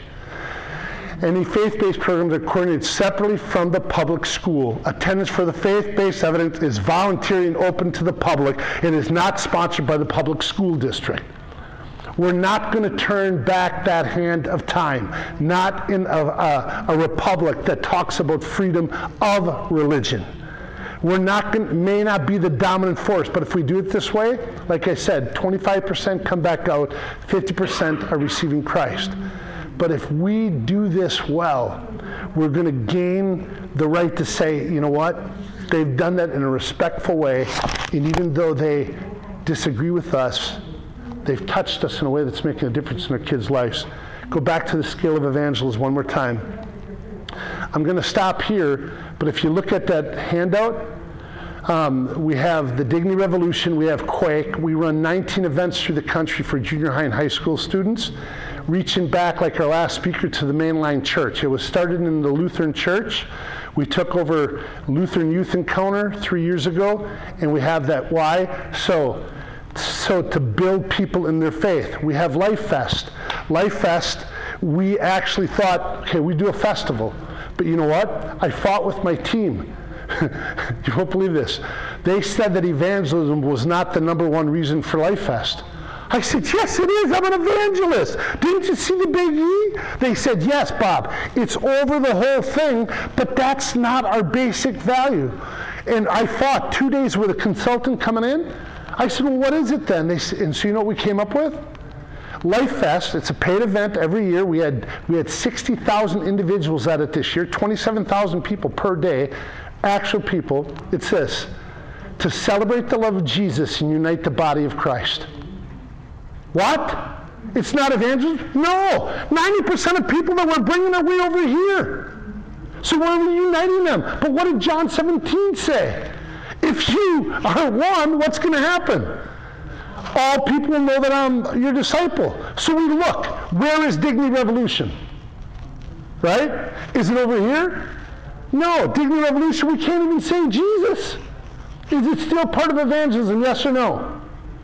any faith-based programs are coordinated separately from the public school. Attendance for the faith-based evidence is voluntary and open to the public. It is not sponsored by the public school district. We're not going to turn back that hand of time, not in a, a, a republic that talks about freedom of religion. We're not going, may not be the dominant force, but if we do it this way, like I said, twenty-five percent come back out, fifty percent are receiving Christ. But if we do this well, we're going to gain the right to say, you know what, they've done that in a respectful way, and even though they disagree with us, they've touched us in a way that's making a difference in our kids' lives. Go back to the scale of evangelism one more time. I'm going to stop here, but if you look at that handout, um, we have the Dignity Revolution, we have Quake. We run nineteen events through the country for junior high and high school students, reaching back, like our last speaker, to the mainline church. It was started in the Lutheran church. We took over Lutheran Youth Encounter three years ago, and we have that. Why? So, so to build people in their faith. We have Life Fest. Life Fest, we actually thought, okay, we do a festival. But you know what? I fought with my team. You won't believe this. They said that evangelism was not the number one reason for Life Fest. I said, yes, it is. I'm an evangelist. Didn't you see the big E? They said, yes, Bob. It's over the whole thing, but that's not our basic value. And I fought two days with a consultant coming in. I said, well, what is it then? They said, and so you know what we came up with? Life Fest. It's a paid event every year. We had we had sixty thousand individuals at it this year, twenty-seven thousand people per day, actual people. It's this: to celebrate the love of Jesus and unite the body of Christ. What? It's not evangelism? No. ninety percent of people that we're bringing are way over here. So we're uniting them. But what did John seventeen say? If you are one, what's going to happen? All people will know that I'm your disciple. So we look, where is Dignity Revolution? Right? Is it over here? No, Dignity Revolution, we can't even say Jesus. Is it still part of evangelism, yes or no?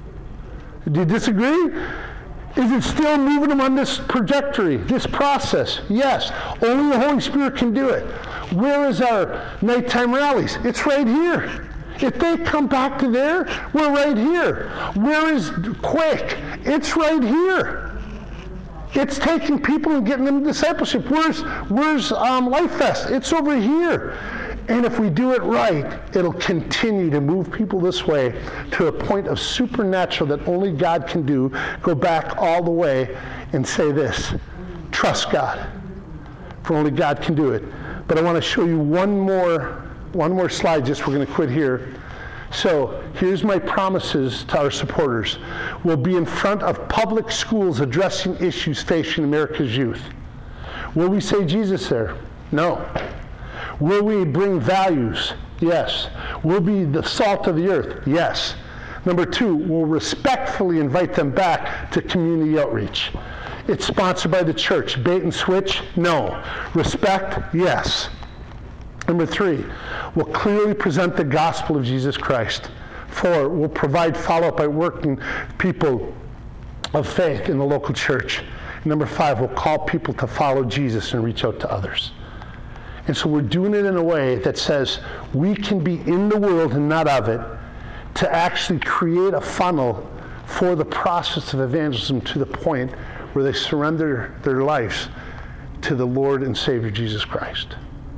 Do you disagree? Is it still moving them on this trajectory, this process? Yes. Only the Holy Spirit can do it. Where is our nighttime rallies? It's right here. If they come back to there, we're right here. Where is Quake? It's right here. It's taking people and getting them to discipleship. Where's where's um, Life Fest? It's over here. And if we do it right, it'll continue to move people this way to a point of supernatural that only God can do. Go back all the way and say this: trust God, for only God can do it. But I want to show you one more, one more slide. Just we're going to quit here. So here's my promises to our supporters. We'll be in front of public schools addressing issues facing America's youth. Will we say Jesus there? No. Will we bring values? Yes. Will we be the salt of the earth? Yes. Number two, we'll respectfully invite them back to community outreach. It's sponsored by the church. Bait and switch? No. Respect? Yes. Number three, we'll clearly present the gospel of Jesus Christ. Four, we'll provide follow-up by working people of faith in the local church. Number five, we'll call people to follow Jesus and reach out to others. And so we're doing it in a way that says we can be in the world and not of it, to actually create a funnel for the process of evangelism to the point where they surrender their lives to the Lord and Savior Jesus Christ.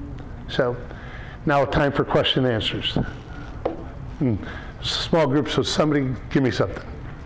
So now time for question and answers. Hmm. Small group, so somebody give me something.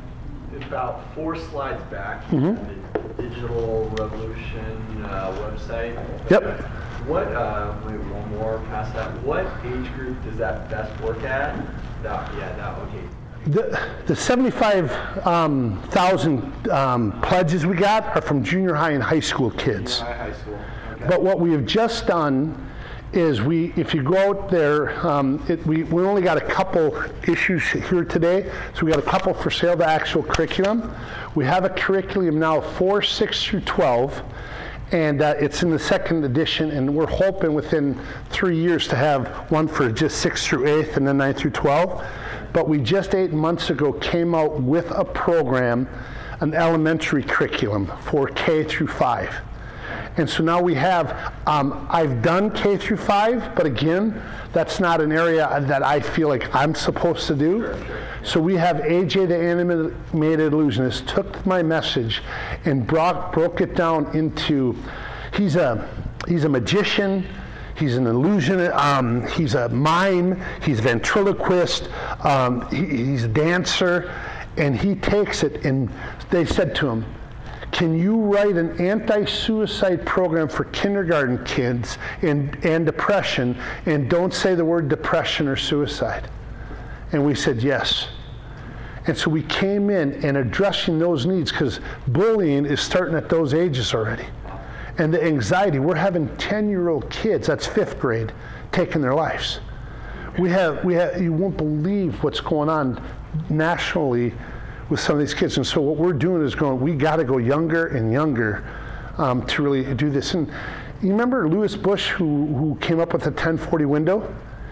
About four slides back, Mm-hmm. the Digital Revolution uh, website. Yep. What, uh, maybe one more past that, what age group does that best work at? That, yeah, that, okay. The, the seventy-five thousand um, um, pledges we got are from junior high and high school kids. Junior high, high school. Okay. But what we have just done is we, if you go out there, um, it, we, we only got a couple issues here today. So we got a couple for sale, the actual curriculum. We have a curriculum now for six through twelve. And uh, it's in the second edition, and we're hoping within three years to have one for just six through eighth and then nine through twelve. But we just eight months ago came out with a program, an elementary curriculum for K through five. And so now we have, um, I've done K through five, but again, that's not an area that I feel like I'm supposed to do. Sure, sure. So we have A J, the animated illusionist, took my message and brought, broke it down into, he's a, he's a magician, he's an illusionist, um, he's a mime, he's a ventriloquist, um, he, he's a dancer, and he takes it, and they said to him, can you write an anti-suicide program for kindergarten kids and, and depression, and don't say the word depression or suicide? And we said yes. And so we came in and addressing those needs, because bullying is starting at those ages already. And the anxiety, we're having ten-year-old kids, that's fifth grade, taking their lives. We have, we have, you won't believe what's going on nationally with some of these kids. And so what we're doing is going, we got to go younger and younger um, to really do this. And you remember Lewis Bush, who, who came up with the ten forty window?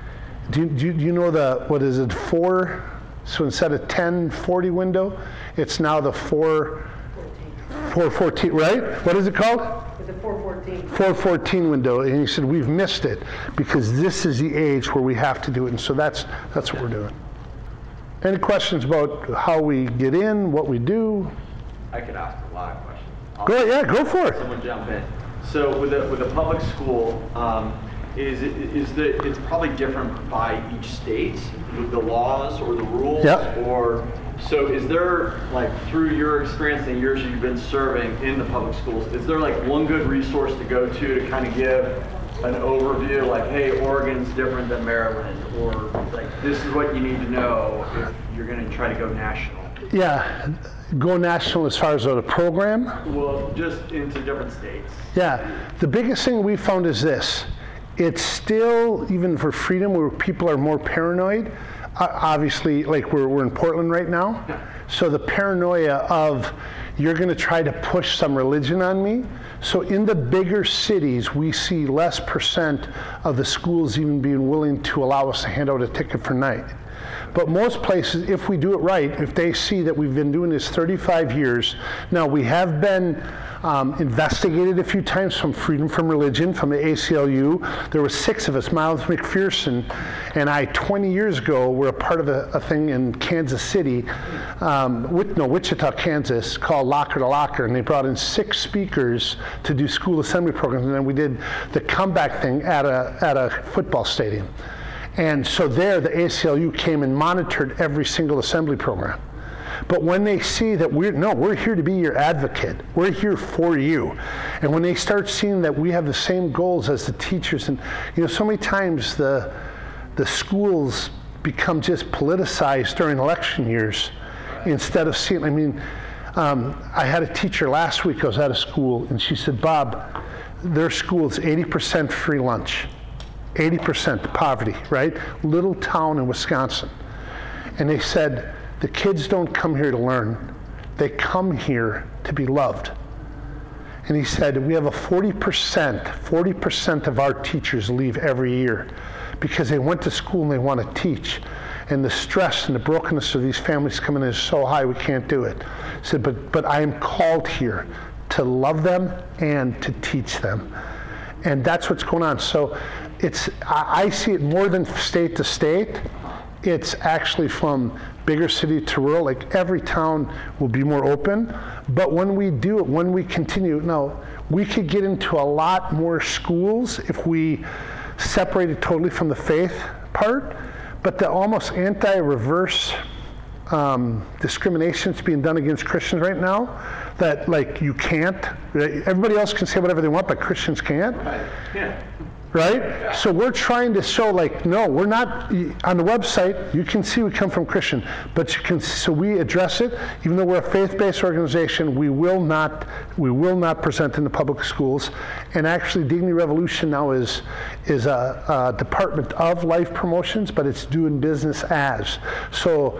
Do you, do, you, do you know the, what is it, four? So instead of ten forty window, it's now the four fourteen, right? What is it called? It's a four fourteen. four fourteen window. And he said, we've missed it because this is the age where we have to do it. And so that's, that's what we're doing. Any questions about how we get in, what we do? I could ask a lot of questions. I'll Go ahead, yeah, go for it. Someone jump in. So with a, with a public school, um, is it, is the, it's probably different by each state with the laws or the rules? Yeah. Or, so is there, like, through your experience and years you've been serving in the public schools, is there like one good resource to go to to kind of give an overview, like, hey, Oregon's different than Maryland, or like, this is what you need to know if you're going to try to go national? Yeah, go national as far as the program? Well, just into different states. Yeah, the biggest thing we found is this. it's still, even for freedom, where people are more paranoid. Uh, obviously, like we're, we're in Portland right now. So the paranoia of, you're going to try to push some religion on me. So in the bigger cities, we see less percent of the schools even being willing to allow us to hand out a ticket for night. But most places, if we do it right, if they see that we've been doing this thirty-five years, now we have been um, investigated a few times from Freedom from Religion, from the A C L U. There were six of us, Miles McPherson and I, twenty years ago, were a part of a, a thing in Kansas City, um, with, no, Wichita, Kansas, called Locker to Locker, and they brought in six speakers to do school assembly programs, and then we did the comeback thing at a, at a football stadium. And so there, the A C L U came and monitored every single assembly program. But when they see that we're, no, we're here to be your advocate. We're here for you. And when they start seeing that we have the same goals as the teachers, and you know, so many times the, the schools become just politicized during election years instead of seeing, I mean, um, I had a teacher last week, I was at a school, and she said, Bob, their school is eighty percent free lunch. eighty percent poverty, right? Little town in Wisconsin. And they said, the kids don't come here to learn. They come here to be loved. And he said, we have a forty percent, forty percent of our teachers leave every year because they went to school and they want to teach. And the stress and the brokenness of these families coming in is so high, we can't do it. He said, but, but I am called here to love them and to teach them. And that's what's going on. So it's, I see it more than state to state. It's actually from bigger city to rural. Like every town will be more open. But when we do it, when we continue, no, we could get into a lot more schools if we separated totally from the faith part. But the almost anti-reverse um, discrimination that's being done against Christians right now, that like you can't, everybody else can say whatever they want, but Christians can't. Right. Yeah. Right? Yeah. So we're trying to show like, no, we're not, on the website, you can see we come from Christian, but you can, so we address it, even though we're a faith-based organization, we will not, we will not present in the public schools. And actually Dignity Revolution now is, is a, a department of life promotions, but it's doing business as. So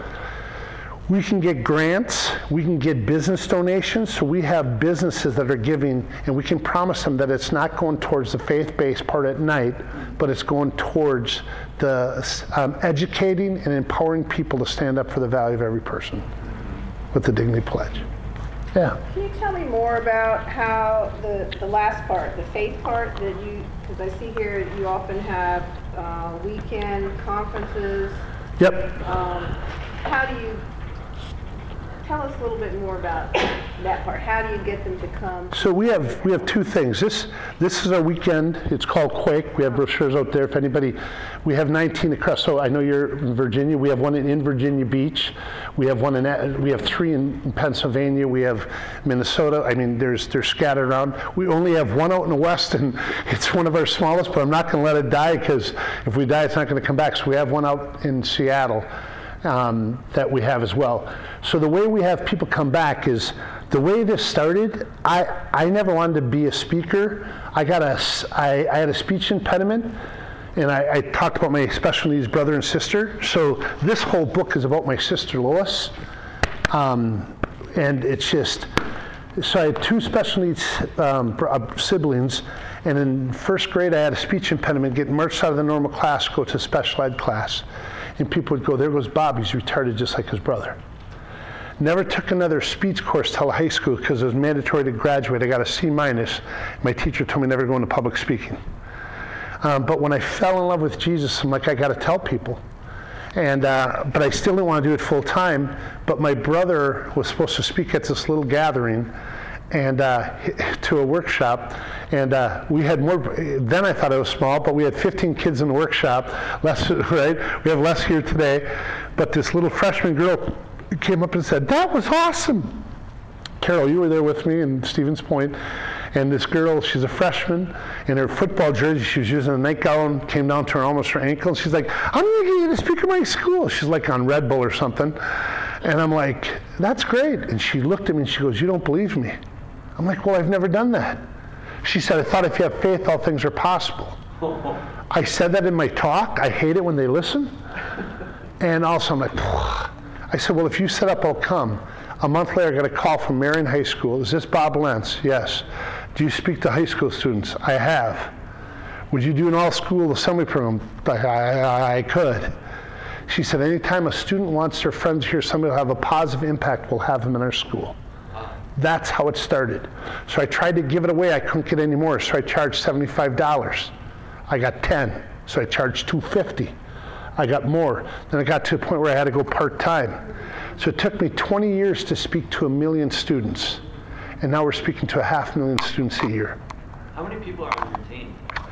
we can get grants, we can get business donations, so we have businesses that are giving, and we can promise them that it's not going towards the faith-based part at night, but it's going towards the um, educating and empowering people to stand up for the value of every person with the Dignity Pledge. Yeah. Can you tell me more about how the, the last part, the faith part, that you, because I see here you often have uh, weekend conferences. Yep. Um, how do you, tell us a little bit more about that part. How do you get them to come? So we have we have two things. This this is our weekend. It's called Quake. We have brochures out there if anybody. We have nineteen across. So I know you're in Virginia. We have one in, in Virginia Beach. We have one in. We have three in, in Pennsylvania. We have Minnesota. I mean, there's they're scattered around. We only have one out in the West, and it's one of our smallest. But I'm not going to let it die because if we die, it's not going to come back. So we have one out in Seattle. Um, that we have as well. So the way we have people come back is, the way this started, I, I never wanted to be a speaker. I got a, I, I had a speech impediment, and I, I talked about my special needs brother and sister. So this whole book is about my sister Lois. Um, and it's just, so I had two special needs um, siblings, and in first grade I had a speech impediment, get marched out of the normal class, go to special ed class. And people would go, there goes Bob, he's retarded just like his brother. Never took another speech course till high school because it was mandatory to graduate. I got a C minus. My teacher told me never to go into public speaking. Um, but when I fell in love with Jesus, I'm like, I got to tell people. And uh, but I still didn't want to do it full time. But my brother was supposed to speak at this little gathering, and uh, to a workshop, and uh, we had more. Then I thought it was small, but we had fifteen kids in the workshop. Less, right? We have less here today. But this little freshman girl came up and said, "That was awesome." Carol, you were there with me in Stevens Point, and this girl, she's a freshman, in her football jersey, she was using a nightgown, came down to her almost her ankle. She's like, "I'm going to get you to speak at my school." She's like on Red Bull or something, and I'm like, "That's great." And she looked at me and she goes, "You don't believe me?" I'm like, "Well, I've never done that." She said, "I thought if you have faith, all things are possible." I said that in my talk. I hate it when they listen. And also I'm like, Phew. I said, well, if you set up, I'll come. A month later, I got a call from Marion High School. Is this Bob Lentz? Yes. Do you speak to high school students? I have. Would you do an all-school assembly program? I, I, I could. She said, anytime a student wants their friends to hear somebody will have a positive impact, we'll have them in our school. That's how it started. So I tried to give it away. I couldn't get any more, so I charged seventy-five dollars. I got ten, so I charged two hundred fifty dollars. I got more. Then I got to a point where I had to go part-time. So it took me twenty years to speak to a million students. And now we're speaking to a half million students a year. How many people are on your team?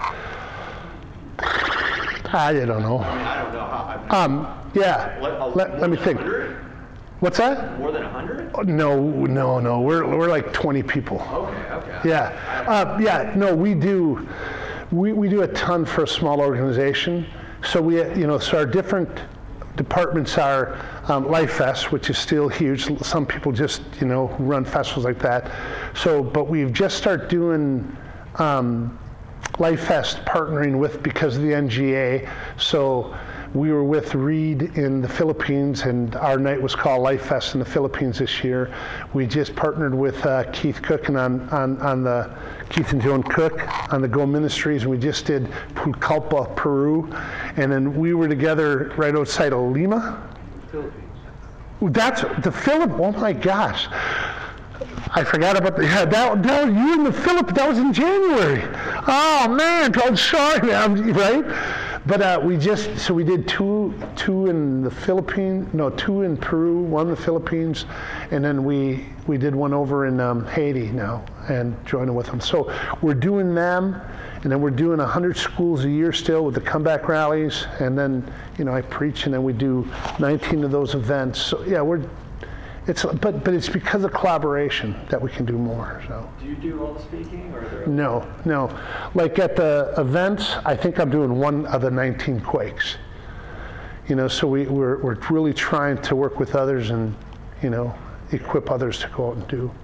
I don't know. I mean, I don't know how. I mean, Um, yeah, What, let, let me think. one hundred? What's that? More than one hundred? Oh, No, no, no, we're, we're like twenty people. Okay, okay. Yeah, uh, yeah, no, we do, we, we do a ton for a small organization. So we, you know, so our different departments are um, Life Fest, which is still huge. Some people just, you know, run festivals like that. So, but we've just started doing um, Life Fest partnering with, because of the N G A. So we were with Reed in the Philippines, and our night was called Life Fest in the Philippines this year. We just partnered with uh, Keith Cook and on, on, on the, Keith and Joan Cook on the Go Ministries, and we just did Pucallpa, Peru. And then we were together right outside of Lima. Philippines. That's the Philip, oh my gosh. I forgot about the, yeah, that, that was you in the Philippines, that was in January. Oh man, I'm sorry, man, right? But uh, we just, so we did two, two in the Philippines, no, two in Peru, one in the Philippines, and then we, we did one over in um, Haiti now, and joining with them. So we're doing them, and then we're doing one hundred schools a year still with the comeback rallies, and then, you know, I preach, and then we do nineteen of those events. So yeah, we're, it's, but, but it's because of collaboration that we can do more, so. Do you do all the speaking, or are there? No, no. Like at the events, I think I'm doing one of the nineteen Quakes. You know, so we, we're, we're really trying to work with others and, you know, equip others to go out and do.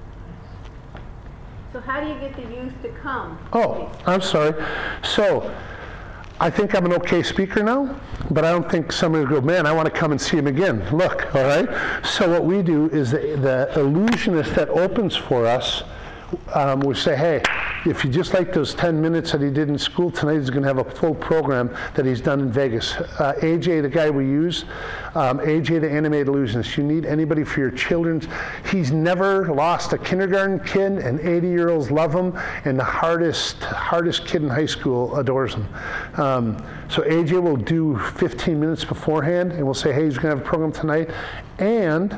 So how do you get the youth to come? Oh, I'm sorry. So I think I'm an okay speaker now, but I don't think somebody will go, man, I want to come and see him again. Look, all right? So what we do is the, the illusionist that opens for us, um, we say, hey, if you just like those ten minutes that he did in school, tonight he's going to have a full program that he's done in Vegas. Uh, A J, the guy we use, um, A J, the animated illusionist, you need anybody for your children's. He's never lost a kindergarten kid, and eighty-year-olds love him, and the hardest, hardest kid in high school adores him. Um, so A J will do fifteen minutes beforehand, and we'll say, hey, he's going to have a program tonight, and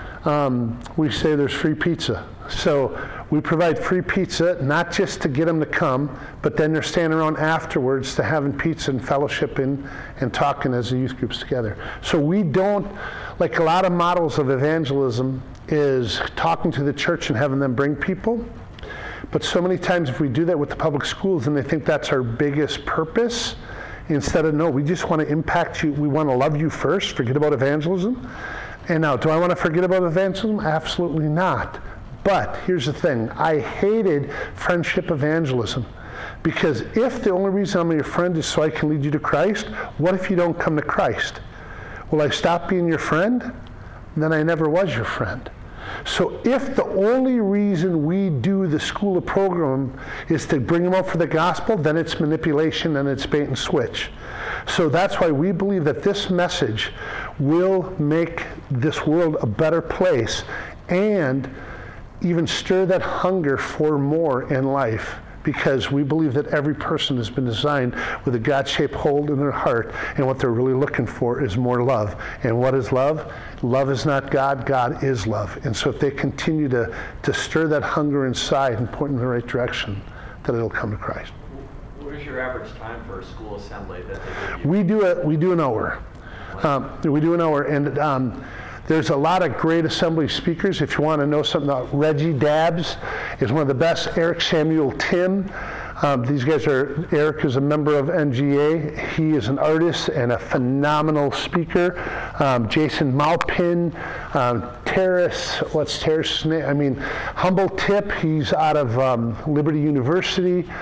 um, we say there's free pizza. So we provide free pizza, not just to get them to come, but then they're standing around afterwards to having pizza and fellowshipping and talking as the youth groups together. So we don't, like a lot of models of evangelism is talking to the church and having them bring people. But so many times if we do that with the public schools, and they think that's our biggest purpose, instead of, no, we just want to impact you, we want to love you first, forget about evangelism. And now, do I want to forget about evangelism? Absolutely not. But here's the thing, I hated friendship evangelism, because if the only reason I'm your friend is so I can lead you to Christ, what if you don't come to Christ? Will I stop being your friend? Then I never was your friend. So if the only reason we do the school of program is to bring them up for the gospel, then it's manipulation and it's bait and switch. So that's why we believe that this message will make this world a better place and even stir that hunger for more in life, because we believe that every person has been designed with a God-shaped hole in their heart, and what they're really looking for is more love. And what is love? Love is not God, God is love. And so if they continue to, to stir that hunger inside and point in the right direction, then it'll come to Christ. What is your average time for a school assembly that they give you? We do a, we do an hour. Um, we do an hour, and um, there's a lot of great assembly speakers. If you want to know something about Reggie Dabbs, is one of the best. Eric Samuel Tim. Um, these guys are, Eric is a member of N G A. He is an artist and a phenomenal speaker. Um, Jason Maupin, um, Terrace, what's Terrace's name? I mean, Humble Tip, he's out of um, Liberty University.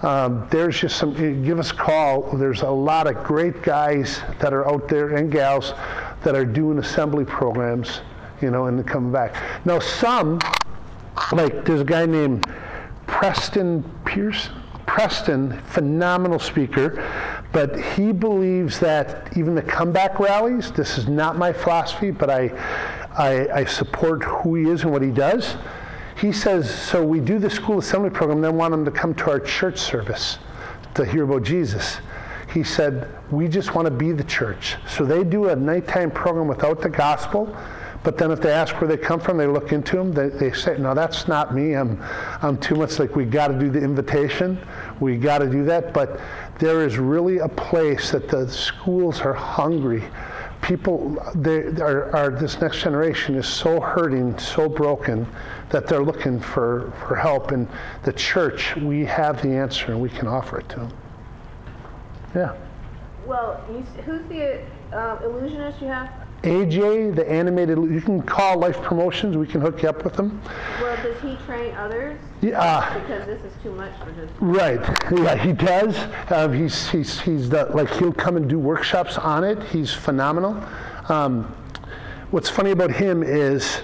um, there's just some, give us a call. There's a lot of great guys that are out there and gals that are doing assembly programs, you know, and coming back. Now some, like there's a guy named Preston Pierce, Preston, phenomenal speaker, but he believes that even the comeback rallies, this is not my philosophy, but I, I, I support who he is and what he does. He says, so we do the school assembly program, then want them to come to our church service to hear about Jesus. He said, we just want to be the church. So they do a nighttime program without the gospel, but then if they ask where they come from, they look into them, they, they say, no, that's not me. I'm, I'm too much like, we got to do the invitation. We got to do that. But there is really a place that the schools are hungry. People, they are, are, this next generation is so hurting, so broken, that they're looking for, for help. And the church, we have the answer, and we can offer it to them. Yeah. Well, you, who's the uh, illusionist you have? A J, the animated, you can call Life Promotions, we can hook you up with them. Well, does he train others? Yeah. Uh, because this is too much for just... Right, yeah, he does. Um, he's, he's, he's the, like, he'll come and do workshops on it. He's phenomenal. Um, what's funny about him is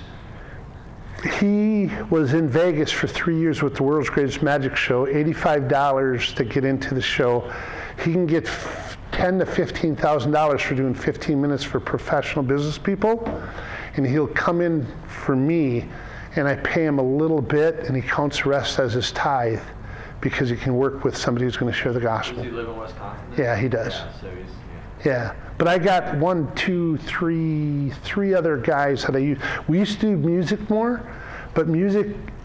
he was in Vegas for three years with the World's Greatest Magic Show, eighty-five dollars to get into the show. He can get ten to fifteen thousand dollars for doing fifteen minutes for professional business people, and he'll come in for me, and I pay him a little bit, and he counts the rest as his tithe, because he can work with somebody who's going to share the gospel. Does he live in Wisconsin? Yeah, he does. Yeah, so he's, yeah. yeah, but I got one, two, three, three other guys that I use. We used to do music more, but music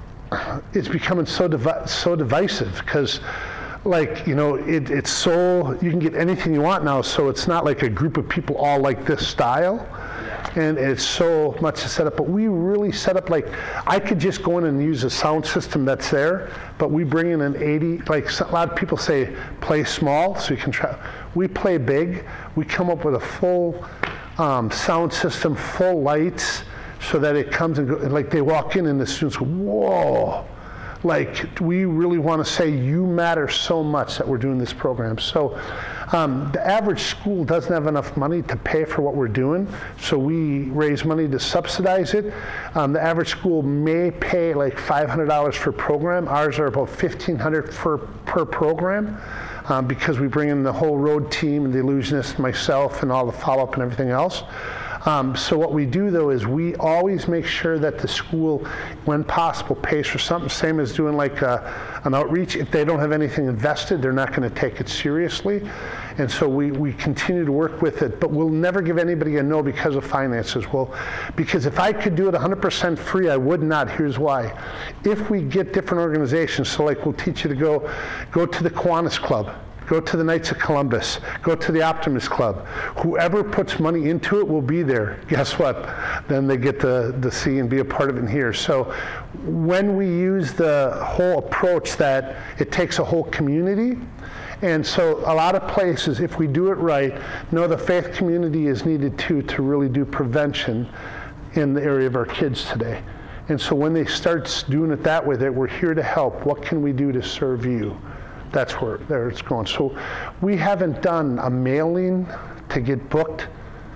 is becoming so divi- so divisive because. Like, you know, it, it's so, you can get anything you want now, so it's not like a group of people all like this style. Yeah. And it's so much to set up. But we really set up, like, I could just go in and use a sound system that's there, but we bring in an eighty, like a lot of people say, play small, so you can try. We play big. We come up with a full um, sound system, full lights, so that it comes and go, like they walk in and the students go, whoa. Like, we really want to say you matter so much that we're doing this program. So um, the average school doesn't have enough money to pay for what we're doing, so we raise money to subsidize it. Um, the average school may pay like five hundred dollars for a program. Ours are about fifteen hundred dollars for, per program um, because we bring in the whole road team and the illusionist, myself, and all the follow-up and everything else. Um, so what we do, though, is we always make sure that the school, when possible, pays for something, same as doing like a, an outreach. If they don't have anything invested, they're not going to take it seriously. And so we, we continue to work with it, but we'll never give anybody a no because of finances. Well, because if I could do it one hundred percent free, I would not. Here's why. If we get different organizations, so like we'll teach you to go, go to the Kiwanis Club, go to the Knights of Columbus, go to the Optimist Club. Whoever puts money into it will be there. Guess what? Then they get to, to see and be a part of it in here. So when we use the whole approach that it takes a whole community, and so a lot of places, if we do it right, know the faith community is needed too to really do prevention in the area of our kids today. And so when they start doing it that way, that we're here to help, what can we do to serve you? That's where there it's going. So we haven't done a mailing to get booked.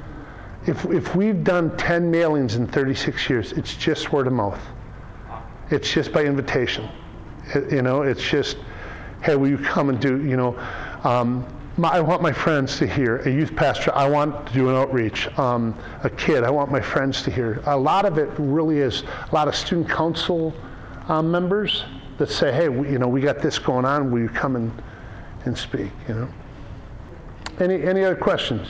If if we've done ten mailings in thirty-six years, it's just word of mouth. It's just by invitation. It, you know, it's just, hey, will you come and do, you know, um, my, I want my friends to hear. A youth pastor, I want to do an outreach. Um, a kid, I want my friends to hear. A lot of it really is a lot of student council um, members that say, hey, we, you know, we got this going on, will you come and, and speak, you know? Any any other questions?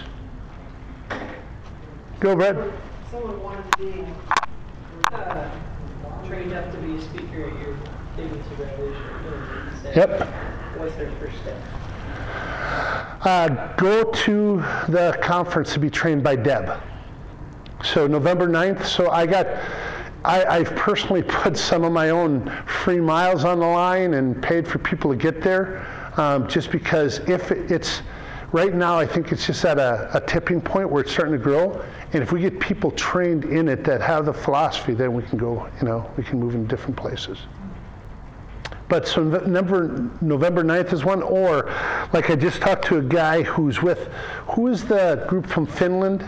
Go, Brett. Someone wanted to be uh, trained up to be a speaker at your Dignity Revolution. Say, Yep. What's their first step? Uh, go to the conference to be trained by Deb. So November ninth, so I got, I, I've personally put some of my own free miles on the line and paid for people to get there, um, just because if it's, right now I think it's just at a, a tipping point where it's starting to grow, and if we get people trained in it that have the philosophy, then we can go, you know, we can move in different places. But so November, November ninth is one, or like I just talked to a guy who's with, who is the group from Finland?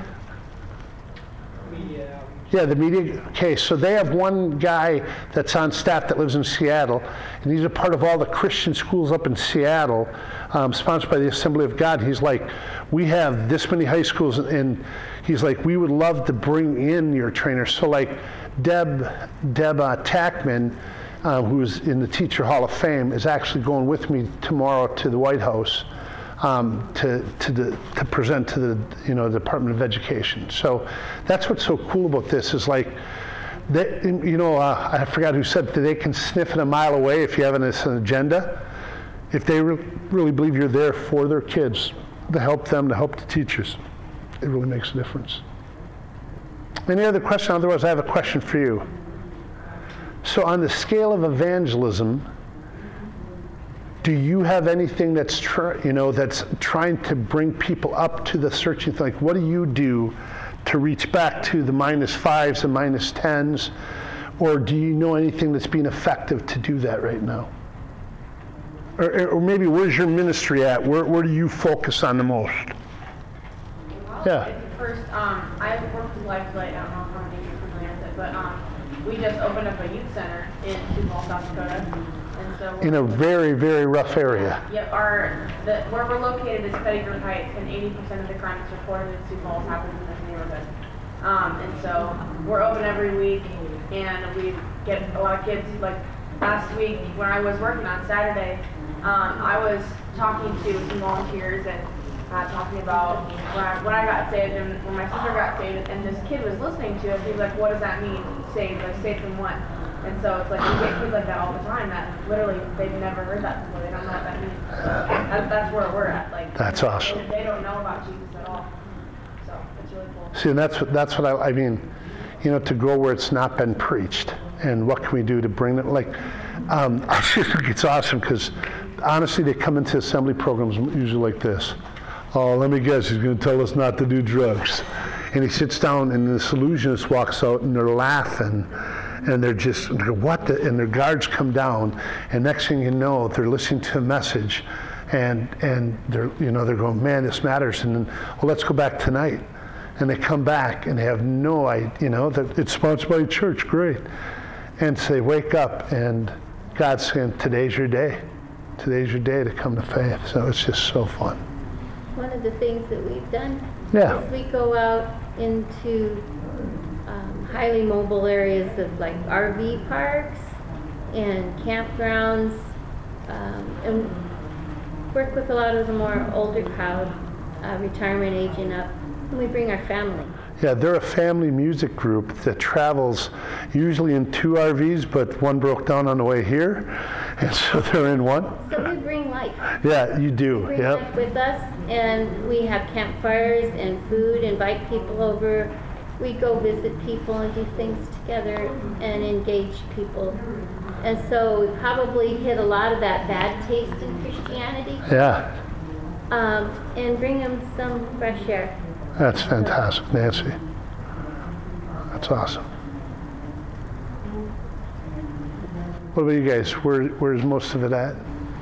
Media outreach. Yeah, the media, okay, so they have one guy that's on staff that lives in Seattle, and he's a part of all the Christian schools up in Seattle, um, sponsored by the Assembly of God. He's like, we have this many high schools, and he's like, we would love to bring in your trainers. So like Deb, Deb uh, Tackman, uh, who's in the Teacher Hall of Fame, is actually going with me tomorrow to the White House um, to to, the, to present to the you know Department of Education. So that's what's so cool about this is like, they, you know, uh, I forgot who said that they can sniff it a mile away if you have an, an agenda. If they re- really believe you're there for their kids, to help them, to help the teachers, it really makes a difference. Any other question? Otherwise, I have a question for you. So on the scale of evangelism, do you have anything that's tr- you know that's trying to bring people up to the searching thing? Like, what do you do to reach back to the minus fives and minus tens? Or do you know anything that's being effective to do that right now? Or, or maybe where's your ministry at? Where, where do you focus on the most? Well, Yeah. First, um, I work with Lifelight. I don't know how many you're familiar with it, but um, we just opened up a youth center in Sioux Falls, South Dakota, and so we're, In a very, very rough area. Yep, our the, where we're located is Pettigrew Heights, and eighty percent of the crime that's reported in Sioux Falls happens in this neighborhood. Um, and so we're open every week, and we get a lot of kids. Like last week, when I was working on Saturday, um, I was talking to some volunteers and uh, talking about when I, when I got saved and when my sister got saved, and this kid was listening to it. He was like, "What does that mean? Saved? Like saved from what?" And so it's like we get kids like that all the time that literally they've never heard that before. They don't know what that means. That, that's where we're at. Like That's awesome. They, they don't know about Jesus at all. So it's really cool. See, and that's what that's what I, I mean, you know, to go where it's not been preached, and what can we do to bring it? Like, um, I just think it's awesome because honestly, they come into assembly programs usually like this. Oh, let me guess, he's going to tell us not to do drugs, and he sits down, and the illusionist walks out, and they're laughing. And they're just, they're, what the, and their guards come down, and next thing you know, they're listening to a message, and and they're, you know, they're going, man, this matters, and then, well, let's go back tonight. And they come back, and they have no idea, you know, that it's sponsored by a church, great. And so they wake up, and God's saying, today's your day. Today's your day to come to faith. So it's just so fun. One of the things that we've done Yeah. is we go out into Um, highly mobile areas of like R V parks and campgrounds, um, and work with a lot of the more older crowd, uh, retirement age and up, and we bring our family. Yeah, they're a family music group that travels usually in two R Vs, but one broke down on the way here, and so they're in one. So we bring life. Yeah, you do. Bring Yep. life with us, and we have campfires and food, invite people over. We go visit people and do things together and engage people. And so we probably hit a lot of that bad taste in Christianity, Yeah, um, and bring them some fresh air. that's fantastic, Nancy. That's awesome. What about you guys? Where, where's most of it at?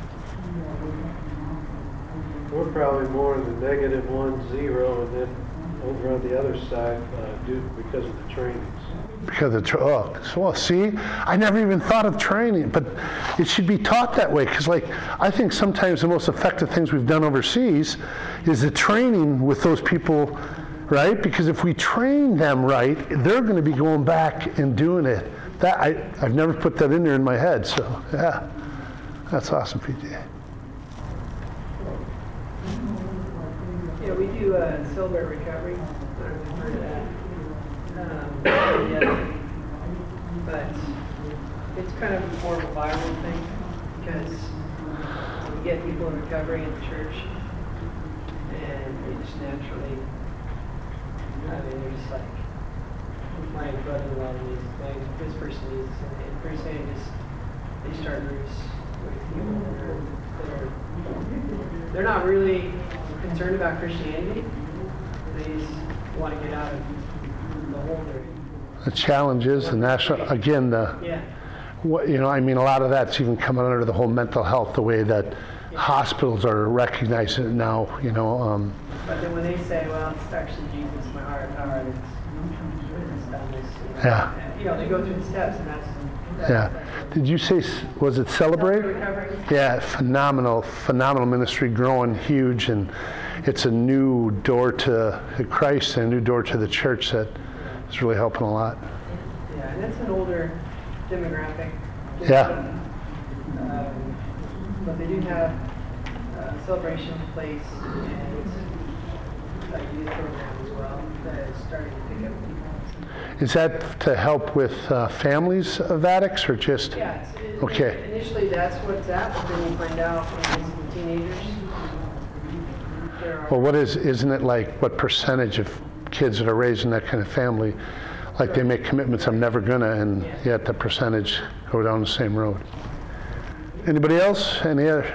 We're probably more in the negative one, zero, and then over on the other side, uh, due because of the trainings. Because of, tra- oh, so, well, see, I never even thought of training, but it should be taught that way. Because, like, I think sometimes the most effective things we've done overseas is the training with those people, right? Because if we train them right, they're going to be going back and doing it. That I, I've never put that in there in my head. So, yeah, that's awesome, P J. Yeah, we do uh, Celebrate Recovery. I don't know if you've heard of that. Um, yeah. But it's kind of more of a viral thing because we get people in recovery in the church, and they just naturally, I mean, they're just like, my brother-in-law needs things, this person needs this, and pretty soon they just, they start groups with people that are, that are, they're not really concerned about Christianity. They just want to get out of the hole they're in. The challenge is the national, again, the Yeah. what, you know, I mean, a lot of that's even coming under the whole mental health, the way that hospitals are recognizing it now, you know. Um, But then when they say, well, it's actually Jesus, my heart, heart, it's, it's done this. You know, Yeah. and, you know, they go through the steps, and that's. that's yeah. that's Did you say, s- was it Celebrate? Recovery. Yeah, phenomenal, phenomenal ministry, growing huge, and it's a new door to Christ and a new door to the church that is really helping a lot. Yeah, and it's an older demographic. Yeah. Um, but they do have uh, celebration place and like youth program as well that is starting to pick up people. Is that to help with uh, families of addicts, or just? Yeah, it's, it, Okay. initially that's what it's at, but then you find out when it's the teenagers. There are, Well, what is, isn't it like, what percentage of kids that are raised in that kind of family, like they make commitments, I'm never gonna, and yet the percentage go down the same road? Anybody else? Any other?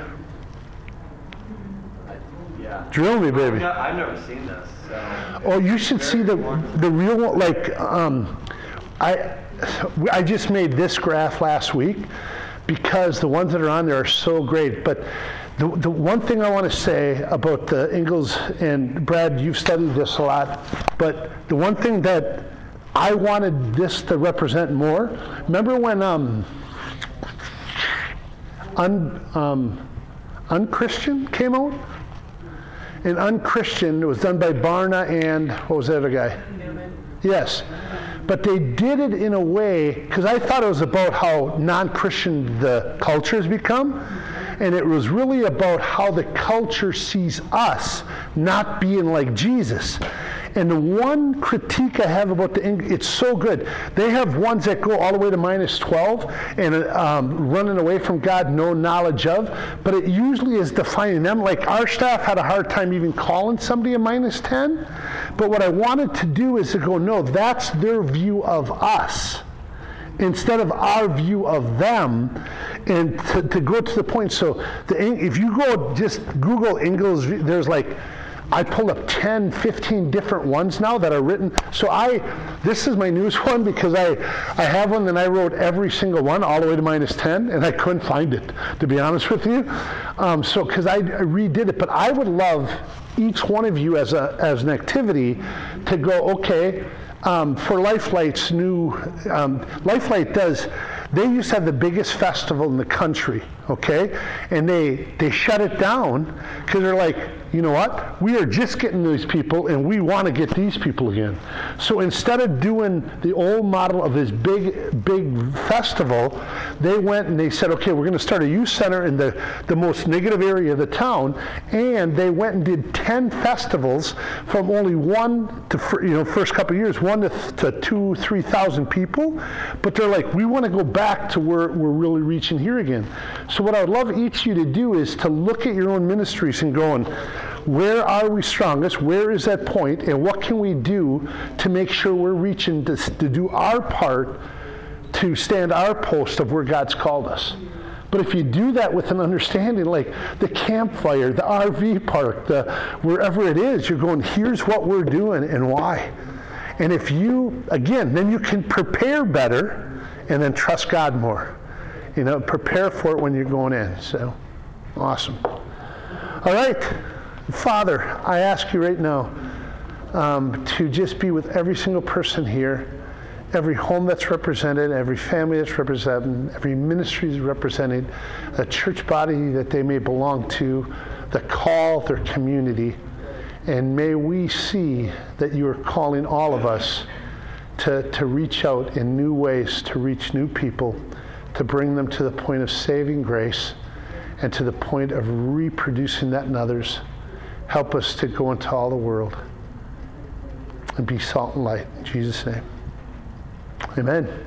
Yeah. Drill me, baby. I've, ne- I've never seen this. So Oh, you should see the the real one. Like, um, I I just made this graph last week because the ones that are on there are so great. But the the one thing I want to say about the Ingalls, and Brad, you've studied this a lot, but the one thing that I wanted this to represent more. Remember when um, un, um, Unchristian came out? And Unchristian, it was done by Barna and, what was the other guy? Yes. But they did it in a way, because I thought it was about how non-Christian the culture has become, and it was really about how the culture sees us not being like Jesus. And the one critique I have about the English, it's so good. They have ones that go all the way to minus twelve and um, running away from God, no knowledge of, but it usually is defining them. Like our staff had a hard time even calling somebody a minus ten. But what I wanted to do is to go, no, that's their view of us, instead of our view of them, and to, to go to the point. So the, if you go just Google Ingalls, there's like, I pulled up ten, fifteen different ones now that are written. So I, this is my newest one because I, I have one and I wrote every single one all the way to minus ten, and I couldn't find it, to be honest with you. Um, so, because I, I redid it, but I would love each one of you as a as an activity to go, okay, um, for Lifelight's new, um, Lifelight does, they used to have the biggest festival in the country, okay? And they, they shut it down because they're like, you know what? We are just getting these people and we want to get these people again. So instead of doing the old model of this big, big festival, they went and they said, okay, we're going to start a youth center in the, the most negative area of the town. And they went and did ten festivals from only one to, you know, first couple of years, one to, to two, three thousand people. But they're like, we want to go back to where we're really reaching here again. So what I would love each of you to do is to look at your own ministries and going, where are we strongest? Where is that point? And what can we do to make sure we're reaching to, to do our part to stand our post of where God's called us? But if you do that with an understanding, like the campfire, the R V park, the wherever it is, you're going, here's what we're doing and why. And if you, again, then you can prepare better and then trust God more. You know, prepare for it when you're going in. So, awesome. All right. Father, I ask you right now um, to just be with every single person here, every home that's represented, every family that's represented, every ministry is represented, a church body that they may belong to, the call, their community. And may we see that you are calling all of us to, to reach out in new ways, to reach new people, to bring them to the point of saving grace and to the point of reproducing that in others. Help us to go into all the world and be salt and light. In Jesus' name. Amen.